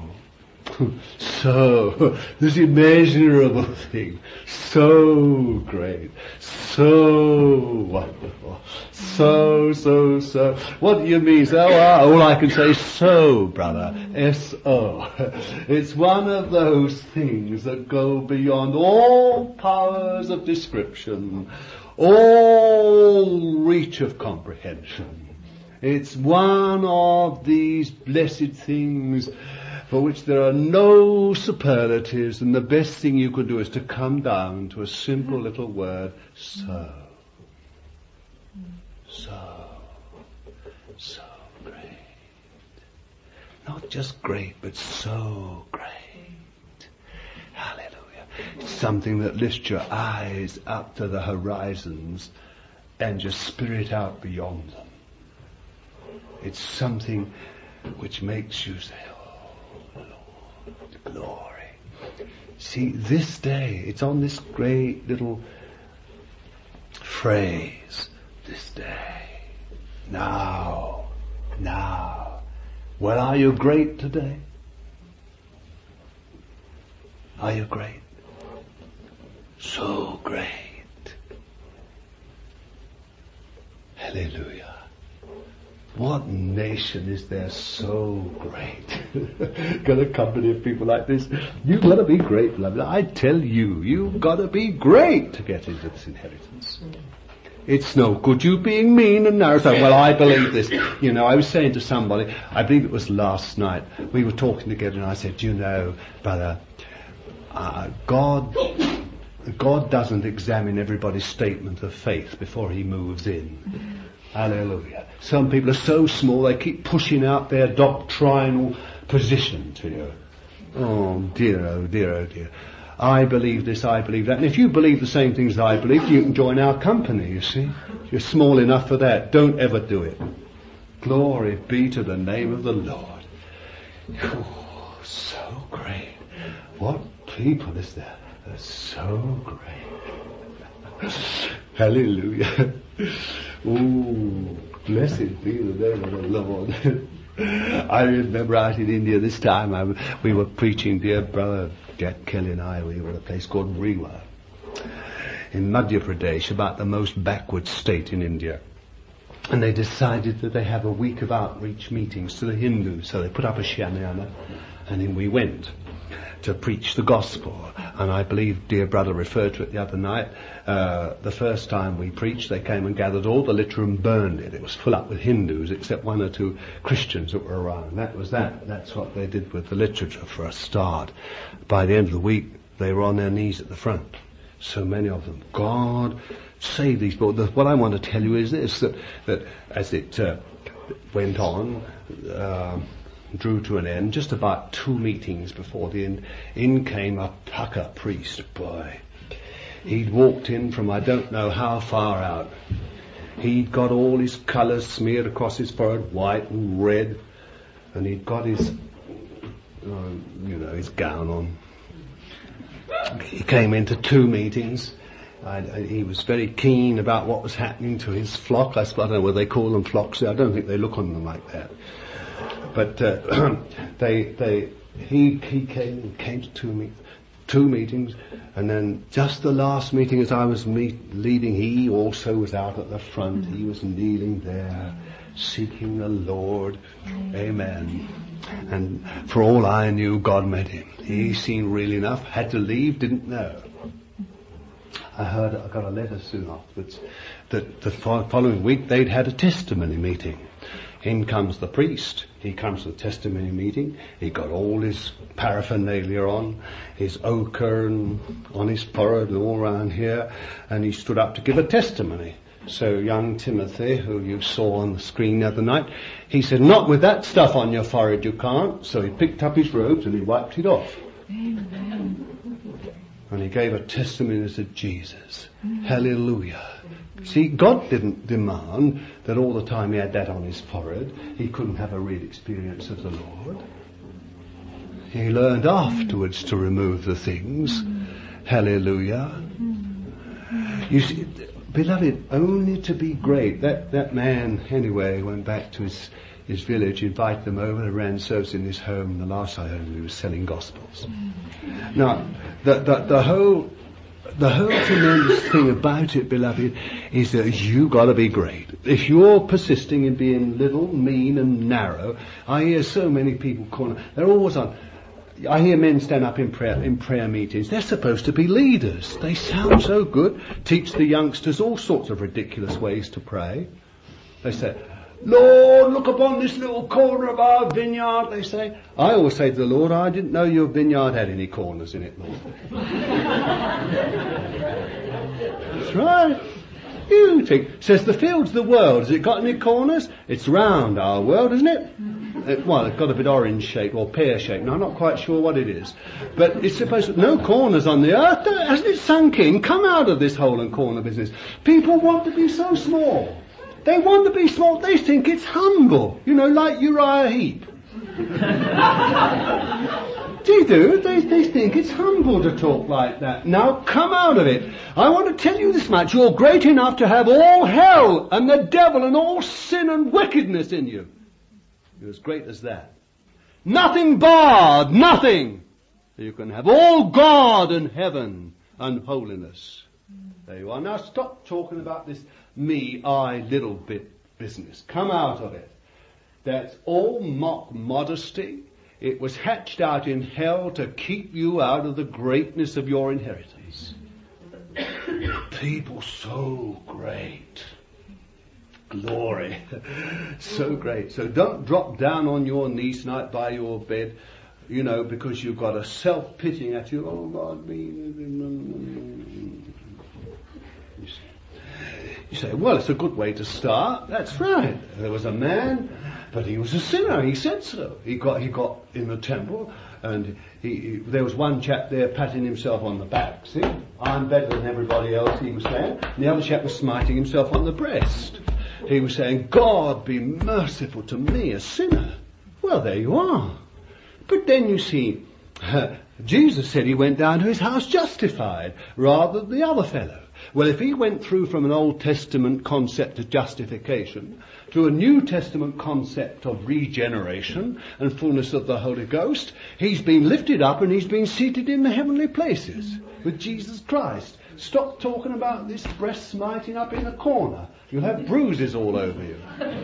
So, this immeasurable thing, so great, so wonderful, so, so, so. What do you mean? So, oh, all I can say is so, brother, S O. It's one of those things that go beyond all powers of description, all reach of comprehension. It's one of these blessed things for which there are no superlatives, and the best thing you could do is to come down to a simple little word, so. So. So great. Not just great, but so great. Hallelujah. It's something that lifts your eyes up to the horizons and your spirit out beyond them. It's something which makes you say, glory. See, this day, it's on this great little phrase, this day. Now, now. Well, are you great today? Are you great? So great. Hallelujah. What nation is there so great? Got a company of people like this. You've got to be great, beloved. I tell you, you've got to be great to get into this inheritance. It's no good you being mean and narrow. So, well, I believe this. You know, I was saying to somebody, I believe it was last night, we were talking together and I said, you know, brother, uh, God, God doesn't examine everybody's statement of faith before he moves in. Hallelujah. Some people are so small they keep pushing out their doctrinal position to you. Oh dear, oh dear, oh dear. I believe this, I believe that. And if you believe the same things I believe, you can join our company, you see. You're small enough for that. Don't ever do it. Glory be to the name of the Lord. Oh, so great. What people is there? They're so great. Hallelujah. Oh, blessed be the name of the Lord. I remember out in India this time, I, we were preaching, dear brother Jack Kelly and I, we were at a place called Rewa in Madhya Pradesh, about the most backward state in India. And they decided that they have a week of outreach meetings to the Hindus, so they put up a shamayana, and then we went to preach the gospel. And I believe dear brother referred to it the other night. Uh, the first time we preached, they came and gathered all the litter and burned it. It was full up with Hindus, except one or two Christians that were around. That was that. That's what they did with the literature for a start. By the end of the week, they were on their knees at the front. So many of them. God save these people. What I want to tell you is this, that, that as it uh, went on, uh, drew to an end, just about two meetings before the end, in came a pucker priest. Boy, he'd walked in from I don't know how far out. He'd got all his colours smeared across his forehead, white and red, and he'd got his, uh, you know, his gown on. He came into two meetings. I, I, he was very keen about what was happening to his flock. I, I don't know whether they call them flocks. I don't think they look on them like that. But uh, they, they, he, he came, came to two, meet, two meetings, and then just the last meeting, as I was meet, leading, he also was out at the front. He was kneeling there, seeking the Lord. Amen. And for all I knew, God met him. He seemed real enough. Had to leave, didn't know. I heard, I got a letter soon afterwards that the following week they'd had a testimony meeting. In comes the priest. He comes to the testimony meeting. He got all his paraphernalia on, his ochre and on his forehead and all around here, and he stood up to give a testimony. So young Timothy, who you saw on the screen the other night, he said, "Not with that stuff on your forehead, you can't." So he picked up his robes and he wiped it off. Amen. And he gave a testimony to Jesus. Mm. Hallelujah. See, God didn't demand that all the time he had that on his forehead, he couldn't have a real experience of the Lord. He learned afterwards to remove the things. Mm. Hallelujah. Mm. You see, beloved, only to be great. That, that man, anyway, went back to his his village, invited them over and ran service in his home. And the last I heard, he was selling gospels. Mm. Now, the, the, the whole, the whole tremendous thing about it, beloved, is that you got to be great. If you're persisting in being little, mean, and narrow, I hear so many people calling. They're always on. I hear men stand up in prayer in prayer meetings. They're supposed to be leaders. They sound so good. Teach the youngsters all sorts of ridiculous ways to pray. They say, "Lord, look upon this little corner of our vineyard," they say. I always say to the Lord, "I didn't know your vineyard had any corners in it, Lord." That's right. You think, says the field's the world. Has it got any corners? It's round, our world, isn't it? It well, it's got a bit orange shape or pear shape. Now, I'm not quite sure what it is. But it's supposed to, no corners on the earth. Hasn't it sunk in? Come out of this hole and corner business. People want to be so small. They want to be small. They think it's humble. You know, like Uriah Heep. They do. They, they think it's humble to talk like that. Now, come out of it. I want to tell you this much. You're great enough to have all hell and the devil and all sin and wickedness in you. You're as great as that. Nothing barred. Nothing. You can have all God and heaven and holiness. There you are. Now, stop talking about this me, I, little bit business. Come out of it. That's all mock modesty. It was hatched out in hell to keep you out of the greatness of your inheritance. People so great. Glory. So great. So don't drop down on your knees tonight by your bed, you know, because you've got a self-pitying at you. Oh, God, me. You say, well, it's a good way to start. That's right. There was a man, but he was a sinner. He said so. He got he got in the temple, and he, he, there was one chap there patting himself on the back. See, I'm better than everybody else, he was saying. And the other chap was smiting himself on the breast. He was saying, God, be merciful to me, a sinner. Well, there you are. But then you see, uh, Jesus said he went down to his house justified, rather than the other fellow. Well, if he went through from an Old Testament concept of justification to a New Testament concept of regeneration and fullness of the Holy Ghost, he's been lifted up and he's been seated in the heavenly places with Jesus Christ. Stop talking about this breast smiting up in the corner. You'll have bruises all over you.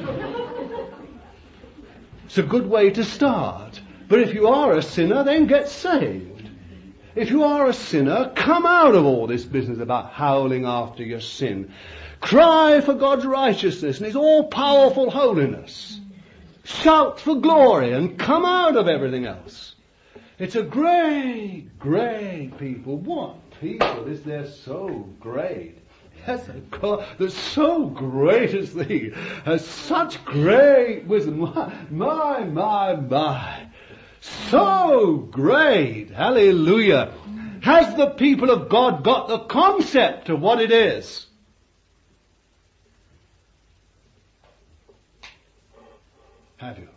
It's a good way to start. But if you are a sinner, then get saved. If you are a sinner, come out of all this business about howling after your sin. Cry for God's righteousness and his all-powerful holiness. Shout for glory and come out of everything else. It's a great, great people. What people is there so great? That's a God that's so great as thee, has such great wisdom. My, my, my, my. So great. Hallelujah. Has the people of God got the concept of what it is? Have you?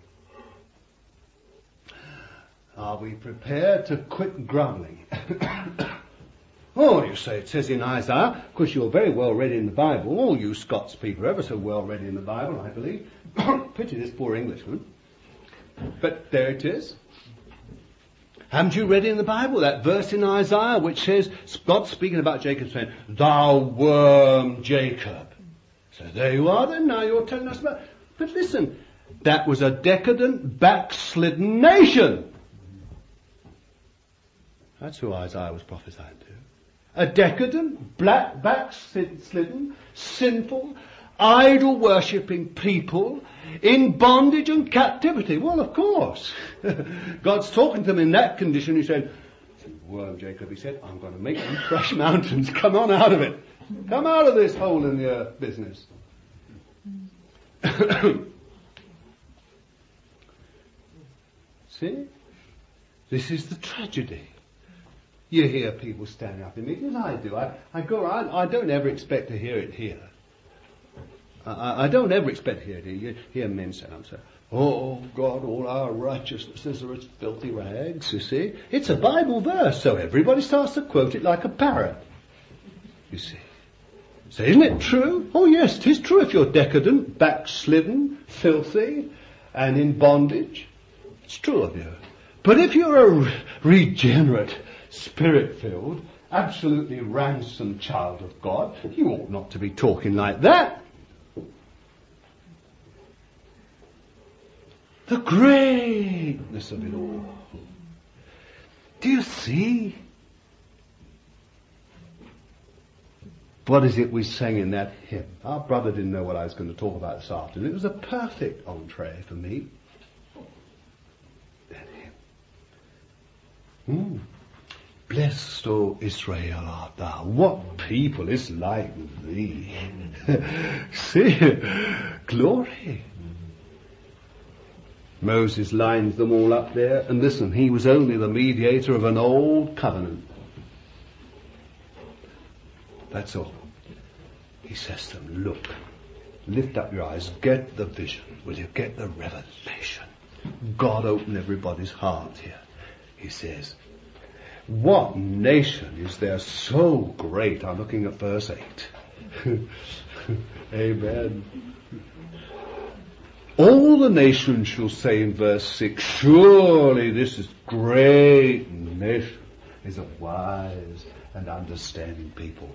Are we prepared to quit grumbling? Oh, you say it says in Isaiah, because you're very well read in the Bible. All you Scots people are ever so well read in the Bible, I believe. Pity this poor Englishman. But there it is. Haven't you read in the Bible that verse in Isaiah which says, God speaking about Jacob saying, thou worm Jacob. So there you are then, now you're telling us about. But listen, that was a decadent, backslidden nation. That's who Isaiah was prophesying to. A decadent, black, backslidden, sinful, idol-worshipping people in bondage and captivity. Well, of course. God's talking to them in that condition. He said, worm Jacob, he said, I'm going to make you fresh mountains. Come on out of it. Come out of this hole in the earth business. See? This is the tragedy. You hear people standing up in meetings. I do. I, I go around. I don't ever expect to hear it here. I, I don't ever expect to hear it here. You hear men stand up and say, oh God, all our righteousnesses are as filthy rags, you see. It's a Bible verse, so everybody starts to quote it like a parrot. You see. So isn't it true? Oh yes, it is true if you're decadent, backslidden, filthy, and in bondage. It's true of you. But if you're a re- regenerate, spirit-filled, absolutely ransomed child of God, you ought not to be talking like that. The greatness of it all. Do you see? What is it we sang in that hymn? Our brother didn't know what I was going to talk about this afternoon. It was a perfect entree for me. That hymn. Mm. Blessed, O Israel, art thou. What people is like thee. See? Glory. Moses lines them all up there. And listen, he was only the mediator of an old covenant. That's all. He says to them, look, lift up your eyes, get the vision. Will you get the revelation? God opened everybody's heart here. He says, what nation is there so great? I'm looking at verse eight. Amen. All the nations shall say in verse six, surely this is great nation is a wise and understanding people.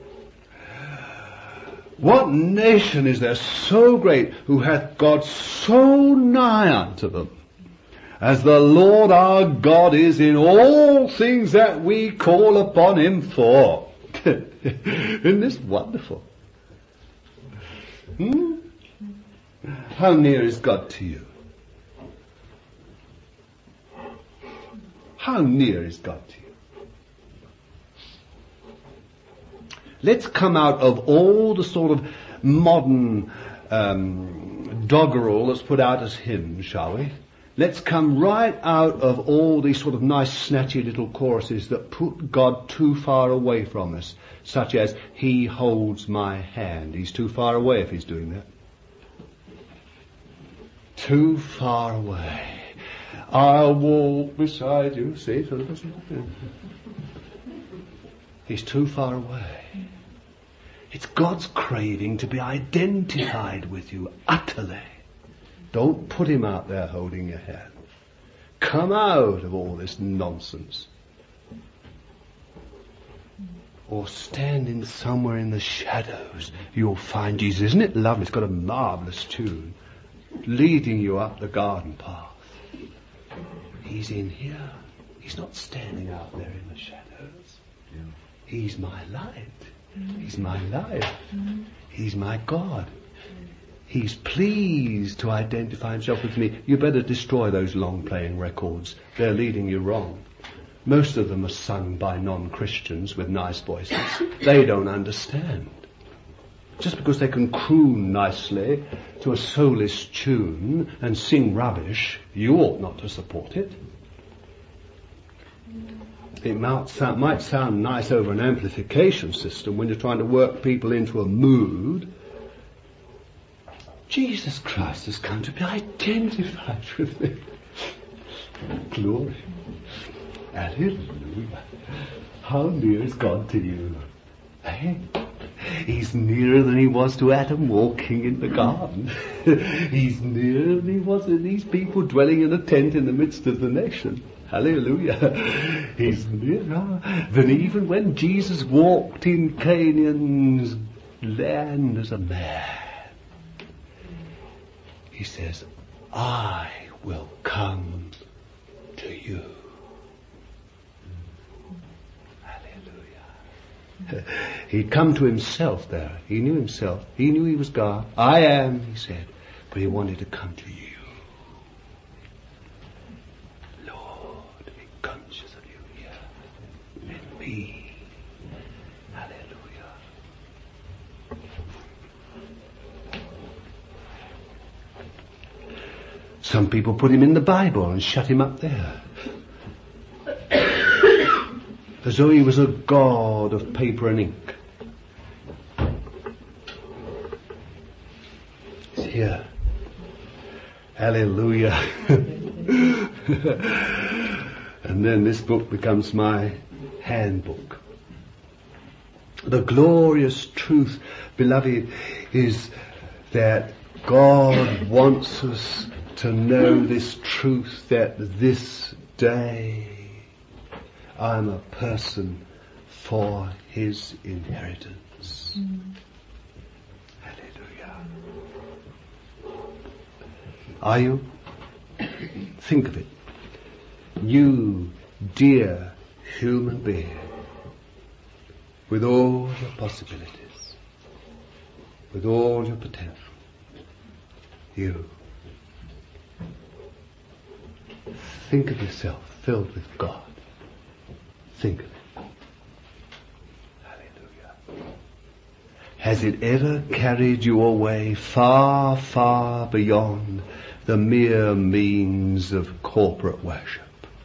What nation is there so great who hath God so nigh unto them, as the Lord our God is in all things that we call upon him for? Isn't this wonderful? Hmm? How near is God to you? How near is God to you? Let's come out of all the sort of modern um, doggerel that's put out as hymns, shall we? Let's come right out of all these sort of nice snatchy little choruses that put God too far away from us, such as, he holds my hand. He's too far away if he's doing that. Too far away. I'll walk beside you. See? He's too far away. It's God's craving to be identified with you utterly. Don't put him out there holding your hand. Come out of all this nonsense. Or standing somewhere in the shadows, you'll find Jesus. Isn't it lovely? It's got a marvellous tune. Leading you up the garden path. He's in here. He's not standing out there in the shadows. He's my light. He's my life. He's my God. He's pleased to identify himself with me. You better destroy those long-playing records. They're leading you wrong. Most of them are sung by non-Christians with nice voices. They don't understand. just because they can croon nicely to a soulless tune and sing rubbish, you ought not to support it. It might sound, might sound nice over an amplification system when you're trying to work people into a mood. Jesus Christ has come to be identified with me. Glory. Hallelujah. How near is God to you? Eh? He's nearer than he was to Adam walking in the garden. He's nearer than he was to these people dwelling in a tent in the midst of the nation. Hallelujah. He's nearer than even when Jesus walked in Canaan's land as a man. He says, I will come to you. Hallelujah. He'd come to himself there. He knew himself. He knew he was God. I am, he said. But he wanted to come to you. Conscious of you here in me. Hallelujah. Some people put him in the Bible and shut him up there, as though he was a god of paper and ink. He's here. Hallelujah. And then this book becomes my handbook. The glorious truth, beloved, is that God wants us to know this truth, that this day I'm a person for his inheritance. Mm. Hallelujah. Are you? Think of it. You, dear human being, with all your possibilities, with all your potential, you, think of yourself filled with God. Think of it. Hallelujah. Has it ever carried you away far, far beyond the mere means of corporate worship?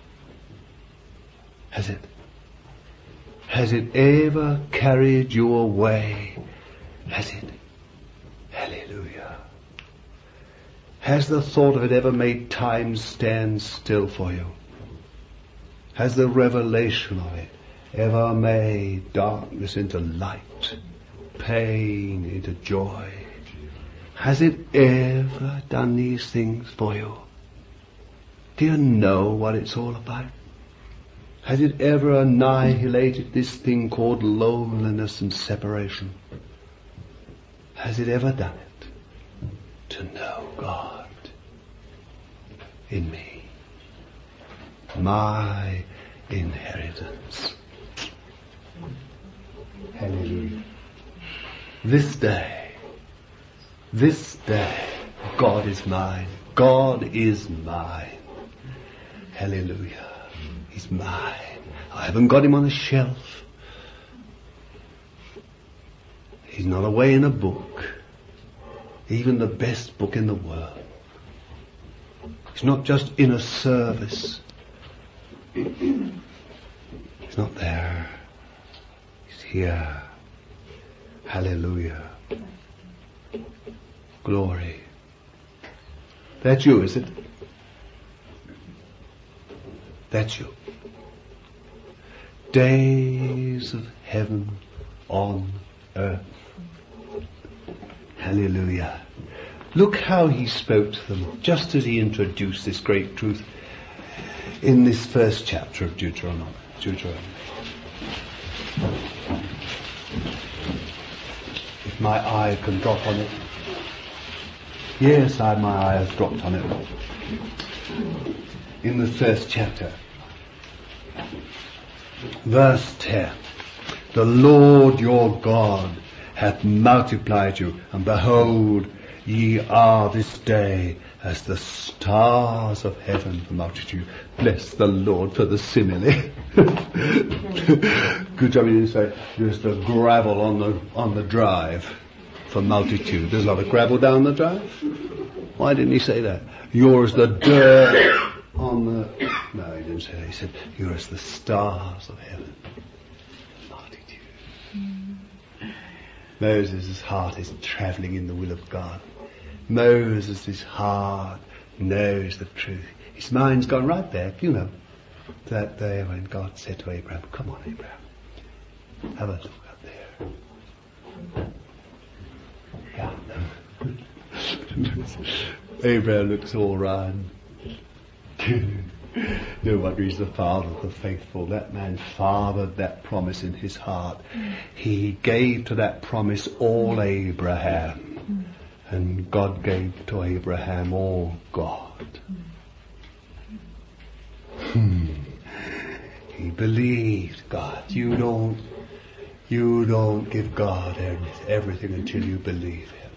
Has it? Has it ever carried you away? Has it? Hallelujah. Has the thought of it ever made time stand still for you? Has the revelation of it ever made darkness into light, pain into joy? Has it ever done these things for you? Do you know what it's all about? Has it ever annihilated this thing called loneliness and separation? Has it ever done it? To know God in me, my inheritance. Hallelujah. This day, this day, God is mine. God is mine. Hallelujah. He's mine. I haven't got him on a shelf. He's not away in a book, even the best book in the world. He's not just in a service. He's not there. He's here. Hallelujah. Glory. That's you, is it? That's you. Days of heaven on earth. Hallelujah. Look how he spoke to them just as he introduced this great truth in this first chapter of Deuteronomy. Deuteronomy. If my eye can drop on it. Yes, I, my eye has dropped on it. In the first chapter. Verse ten. The Lord your God hath multiplied you, and behold, ye are this day as the stars of heaven for multitude. Bless the Lord for the simile. Good job you didn't say there's the gravel on the on the drive. for multitude. There's a lot of gravel down the drive. Why didn't he say that? You're as the dirt on the... No, he didn't say that. He said, you're as the stars of heaven. Multitude. Mm. Moses' heart is travelling in the will of God. Moses' heart knows the truth. His mind's gone right back, you know, that day when God said to Abraham, come on, Abraham, have a look up there. Yeah. Abraham looks all round. No wonder he's the father of the faithful. That man fathered that promise in his heart. He gave to that promise all Abraham. And God gave to Abraham all God. Hmm. He believed God. You don't, you don't give God everything until you believe Him.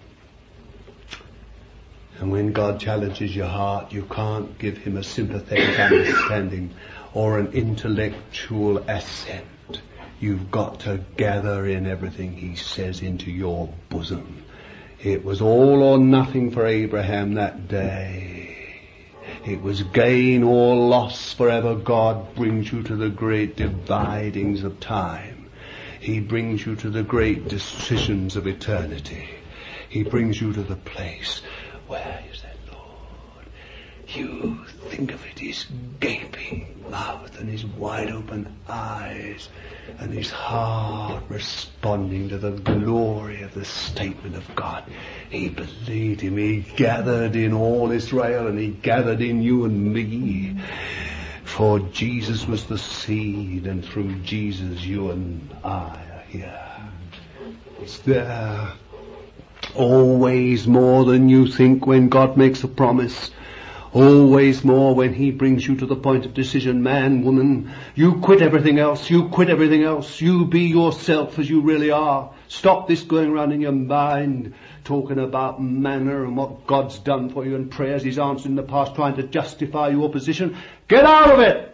And when God challenges your heart, you can't give Him a sympathetic understanding or an intellectual assent. You've got to gather in everything He says into your bosom. It was all or nothing for Abraham that day. It was gain or loss forever. God brings you to the great dividings of time. He brings you to the great decisions of eternity. He brings you to the place where you say, Lord, you think of it, his gaping mouth and his wide open eyes and his heart responding to the glory of the statement of God. He believed him. He gathered in all Israel and he gathered in you and me. For Jesus was the seed, and through Jesus you and I are here. It's there. Always more than you think when God makes a promise. Always more when He brings you to the point of decision. Man, woman, you quit everything else. You quit everything else. You be yourself as you really are. Stop this going around in your mind, talking about manna and what God's done for you and prayers He's answered in the past, trying to justify your position. Get out of it!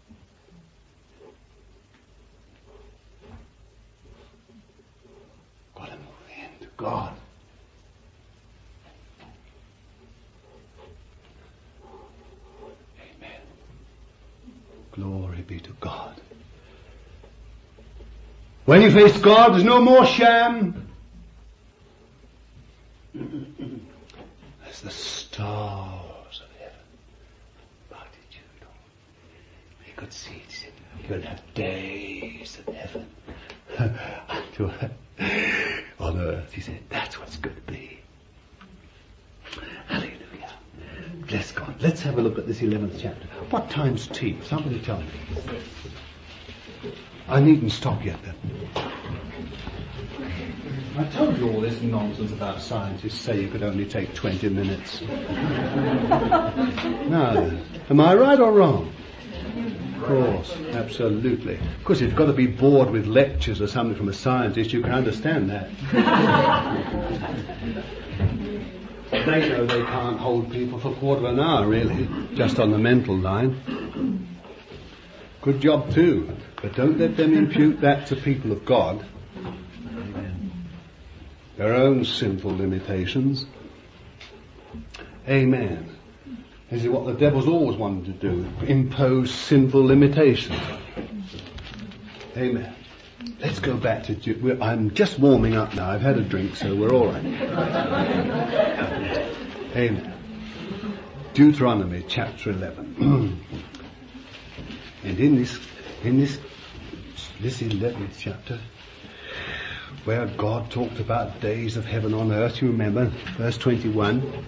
Got to move into God. Glory be to God. When you face God, there's no more sham. There's the stars of heaven. Multitude. You could see it. You could have days of heaven. On earth, he said, that's what's going to be. Hallelujah. Bless God. Let's have a look at this eleventh chapter. What time's tea? Somebody tell me. I needn't stop yet then. I told you all this nonsense about scientists say you could only take twenty minutes. Now, am I right or wrong? Of course, absolutely. Of course, if you've got to be bored with lectures or something from a scientist, you can understand that. They know they can't hold people for a quarter of an hour, really, just on the mental line. Good job, too. But don't let them impute that to people of God. Amen. Their own sinful limitations. Amen. This is what the devil's always wanted to do, impose sinful limitations. Amen. Let's go back to... De- I'm just warming up now. I've had a drink, so we're all right. Amen. Deuteronomy chapter eleven. And in this, in this, this eleventh chapter, where God talked about days of heaven on earth, you remember, verse twenty-one.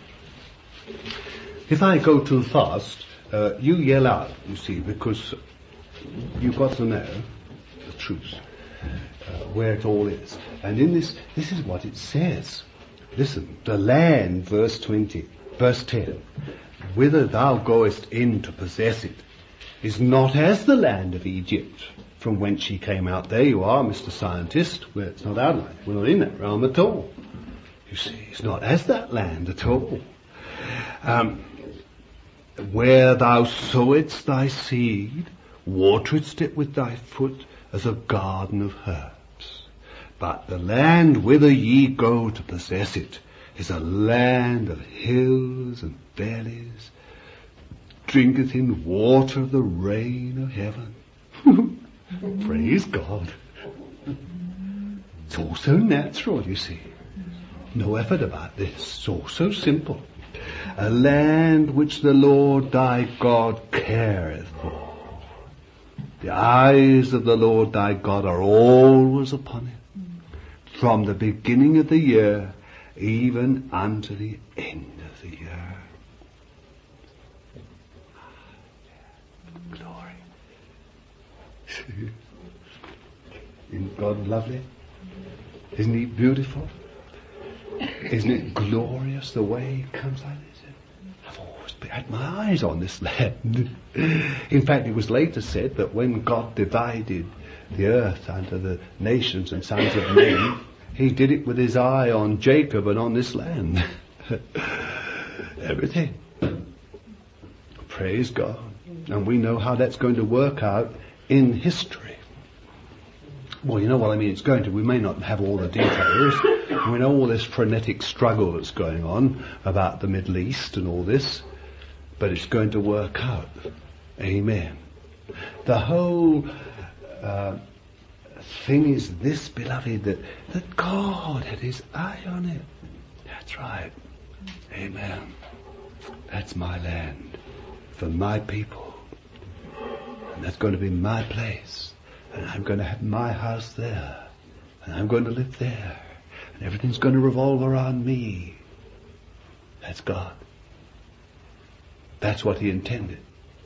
If I go too fast, uh, you yell out, you see, because you've got to know the truth, uh, where it all is. And in this, this is what it says. Listen, the land, verse twenty, verse ten, whither thou goest in to possess it, is not as the land of Egypt, from whence she came out. There you are, Mister Scientist, where it's not outlined. We're not in that realm at all. You see, it's not as that land at all. Um, where thou sowedst thy seed, wateredst it with thy foot as a garden of herbs. But the land whither ye go to possess it is a land of hills and valleys, drinketh in water of the rain of heaven. Praise God. It's all so natural, you see. No effort about this. It's all so simple. A land which the Lord thy God careth for. The eyes of the Lord thy God are always upon it, from the beginning of the year even unto the end of the year. Glory. Isn't God lovely? Isn't he beautiful? Isn't it glorious the way he comes like this? I've always been, had my eyes on this land. In fact, it was later said that when God divided the earth unto the nations and sons of men, he did it with his eye on Jacob and on this land. Everything. Praise God. And we know how that's going to work out in history. Well, you know what I mean, it's going to. We may not have all the details. We know all this frenetic struggle that's going on about the Middle East and all this, but it's going to work out. Amen. The whole uh, thing is this, beloved, that, that God had his eye on it. That's right. Amen. That's my land for my people. And that's going to be my place. And I'm going to have my house there. And I'm going to live there. And everything's going to revolve around me. That's God. That's what he intended.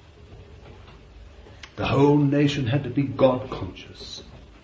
The whole nation had to be God conscious.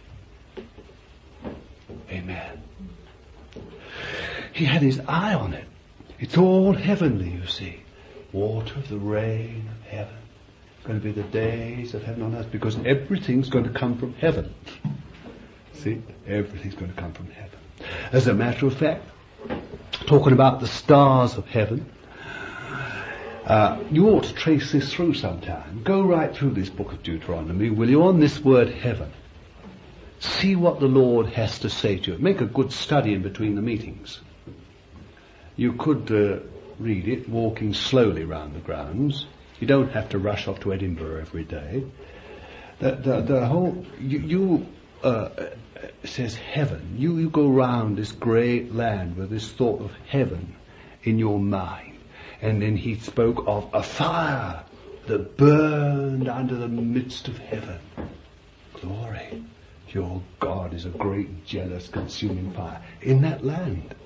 Amen. He had his eye on it. It's all heavenly, you see. Water of the rain of heaven. It's going to be the days of heaven on earth, because everything's going to come from heaven. See? Everything's going to come from heaven. As a matter of fact, talking about the stars of heaven, uh, you ought to trace this through sometime. Go right through this book of Deuteronomy, will you, on this word heaven. See what the Lord has to say to it. Make a good study in between the meetings. You could uh, read it walking slowly round the grounds. You don't have to rush off to Edinburgh every day. The, the, the whole, you, you uh, it says heaven. You, you go round this great land with this thought of heaven in your mind. And then he spoke of a fire that burned under the midst of heaven. Glory. Your God is a great, jealous, consuming fire in that land.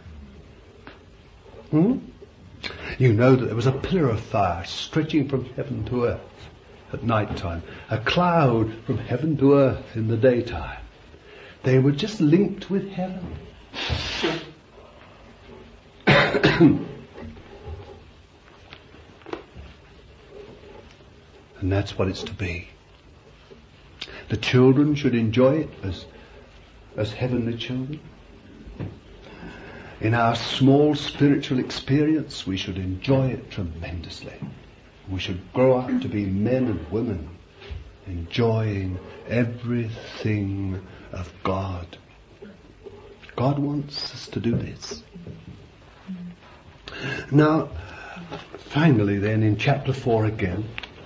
hmm? You know that there was a pillar of fire stretching from heaven to earth at night time, a cloud from heaven to earth in the daytime. They were just linked with heaven. And that's what it's to be. The children should enjoy it as, as heavenly children. In our small spiritual experience, we should enjoy it tremendously. We should grow up to be men and women enjoying everything of God. God wants us to do this. Now, finally then, in chapter four again,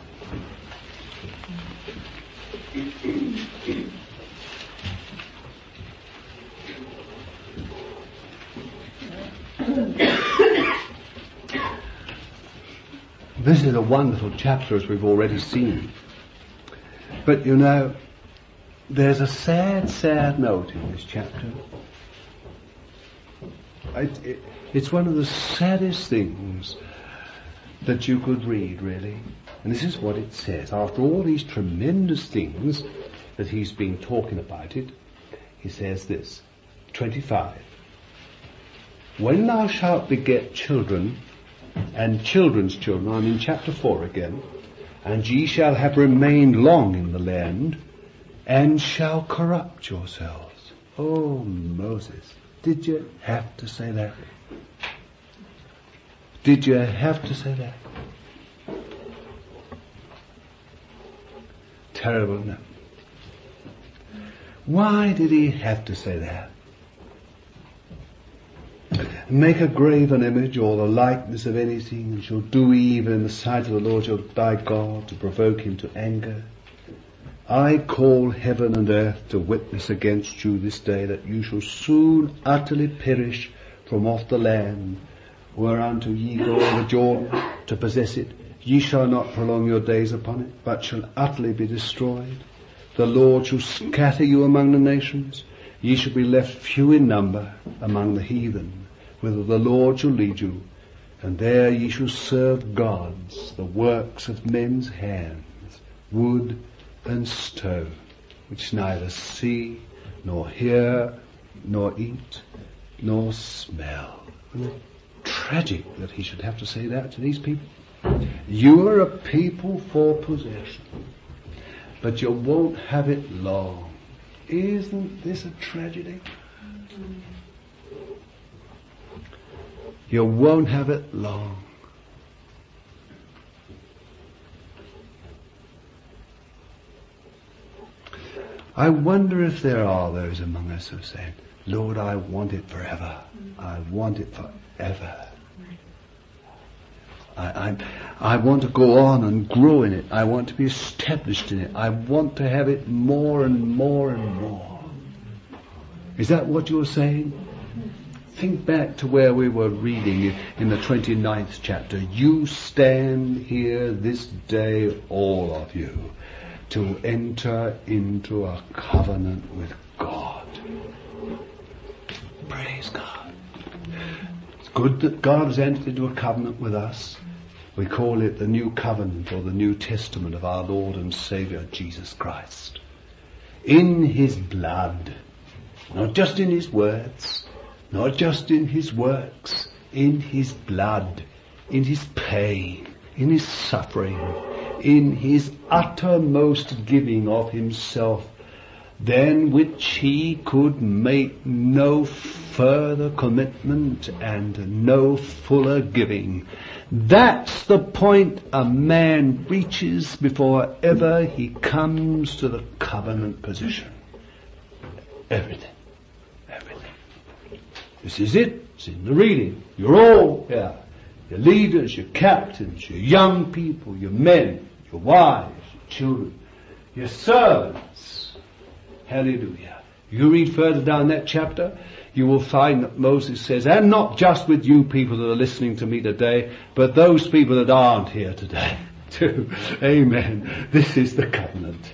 this is a wonderful chapter, as we've already seen. But you know, there's a sad, sad note in this chapter. It, it, it's one of the saddest things that you could read, really. And this is what it says. After all these tremendous things that he's been talking about it, he says this, twenty-five. When thou shalt beget children, and children's children, I'm in chapter four again, and ye shall have remained long in the land, and shall corrupt yourselves. Oh, Moses, did you have to say that? Did you have to say that? Terrible, isn't it? Why did he have to say that? Make a graven image or the likeness of anything, and shall do evil in the sight of the Lord your thy God, to provoke him to anger. I call heaven and earth to witness against you this day, that you shall soon utterly perish from off the land whereunto ye go over Jordan to possess it. Ye shall not prolong your days upon it, but shall utterly be destroyed. The Lord shall scatter you among the nations. Ye shall be left few in number among the heathen, whither the Lord shall lead you. And there ye shall serve gods, the works of men's hands, wood and stone, which neither see, nor hear, nor eat, nor smell. And it's tragic that he should have to say that to these people. You are a people for possession, but you won't have it long. Isn't this a tragedy? You won't have it long. I wonder if there are those among us who say, Lord, I want it forever. I want it forever. I, I, I want to go on and grow in it. I want to be established in it. I want to have it more and more and more. Is that what you're saying? Think back to where we were reading in the twenty-ninth chapter. You stand here this day, all of you, to enter into a covenant with God. Praise God. It's good that God has entered into a covenant with us. We call it the New Covenant or the New Testament of our Lord and Saviour Jesus Christ. In His blood, not just in His words, not just in His works, in His blood, in His pain, in His suffering, in His uttermost giving of Himself, than which He could make no further commitment and no fuller giving. That's the point a man reaches before ever he comes to the covenant position. Everything. Everything. This is it. It's in the reading. You're all here. Your leaders, your captains, your young people, your men, your wives, your children, your servants. Hallelujah. You read further down that chapter, you will find that Moses says, and not just with you people that are listening to me today, but those people that aren't here today too. Amen. This is the covenant.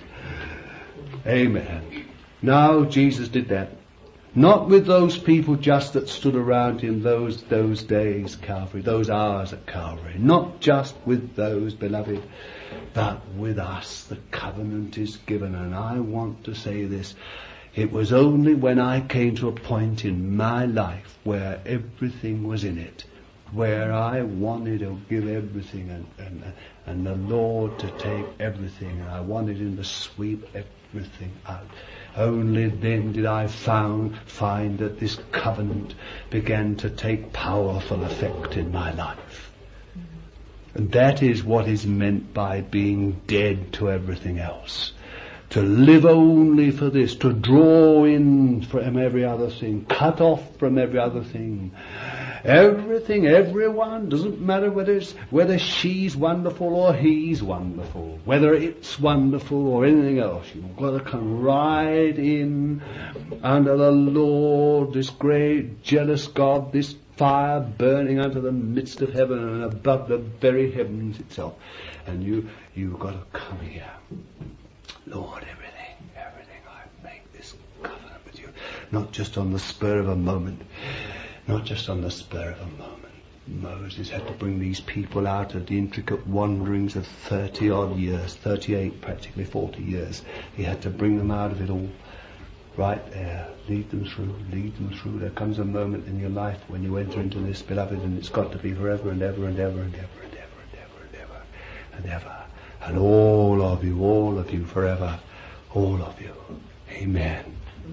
Amen. Now Jesus did that. Not with those people just that stood around him those those days, Calvary, those hours at Calvary. Not just with those, beloved, but with us. The covenant is given. And I want to say this. It was only when I came to a point in my life where everything was in it, where I wanted to give everything and, and, and the Lord to take everything, and I wanted Him to sweep everything out. Only then did I found, find that this covenant began to take powerful effect in my life. And that is what is meant by being dead to everything else. To live only for this, to draw in from every other thing, cut off from every other thing. Everything, everyone, doesn't matter whether it's, whether she's wonderful or he's wonderful, whether it's wonderful or anything else. You've got to come right in under the Lord, this great jealous God, this fire burning under the midst of heaven and above the very heavens itself. And you, you've got to come here. Lord, everything, everything, I make this covenant with you. Not just on the spur of a moment. Not just on the spur of a moment. Moses had to bring these people out of the intricate wanderings of thirty odd years, thirty-eight, practically forty years. He had to bring them out of it all. Right there. Lead them through, lead them through. There comes a moment in your life when you enter into this, beloved, and it's got to be forever and ever and ever and ever and ever and ever and ever and ever. And all of you, all of you forever, all of you. Amen.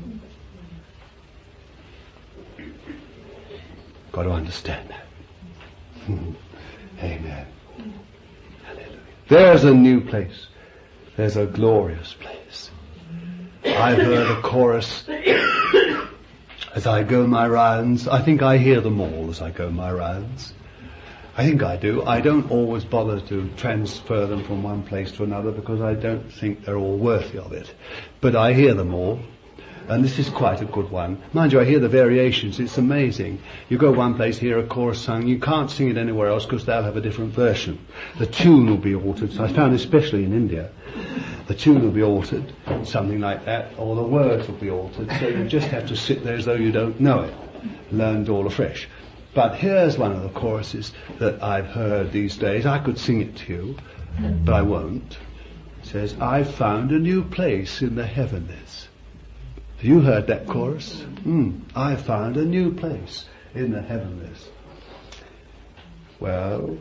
Got to understand that. Amen. Hallelujah. There's a new place. There's a glorious place. I heard a chorus as I go my rounds. I think I hear them all as I go my rounds. I think I do. I don't always bother to transfer them from one place to another because I don't think they're all worthy of it. But I hear them all. And this is quite a good one. Mind you, I hear the variations. It's amazing. You go one place, hear a chorus sung. You can't sing it anywhere else because they'll have a different version. The tune will be altered. So I found especially in India, the tune will be altered, something like that, or the words will be altered. So you just have to sit there as though you don't know it. Learned all afresh. But here's one of the choruses that I've heard these days. I could sing it to you, but I won't. It says, I've found a new place in the heavenlies. Have you heard that chorus? Mm, I found a new place in the heavenlies. Well,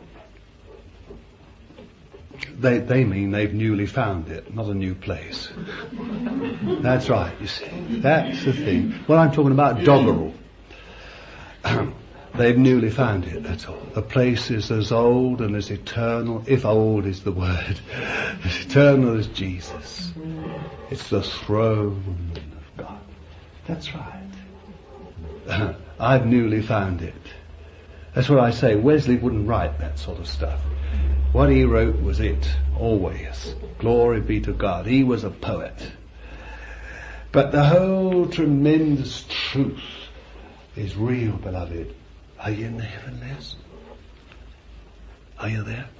they they mean they've newly found it, not a new place. That's right, you see. That's the thing. Well, I'm talking about doggerel. They've newly found it, that's all. The place is as old and as eternal, if old is the word, as eternal as Jesus. It's the throne of God. That's right. I've newly found it. That's what I say. Wesley wouldn't write that sort of stuff. What he wrote was it, always. Glory be to God. He was a poet. But the whole tremendous truth is real, beloved. Are you in the heavenlies? Are you there?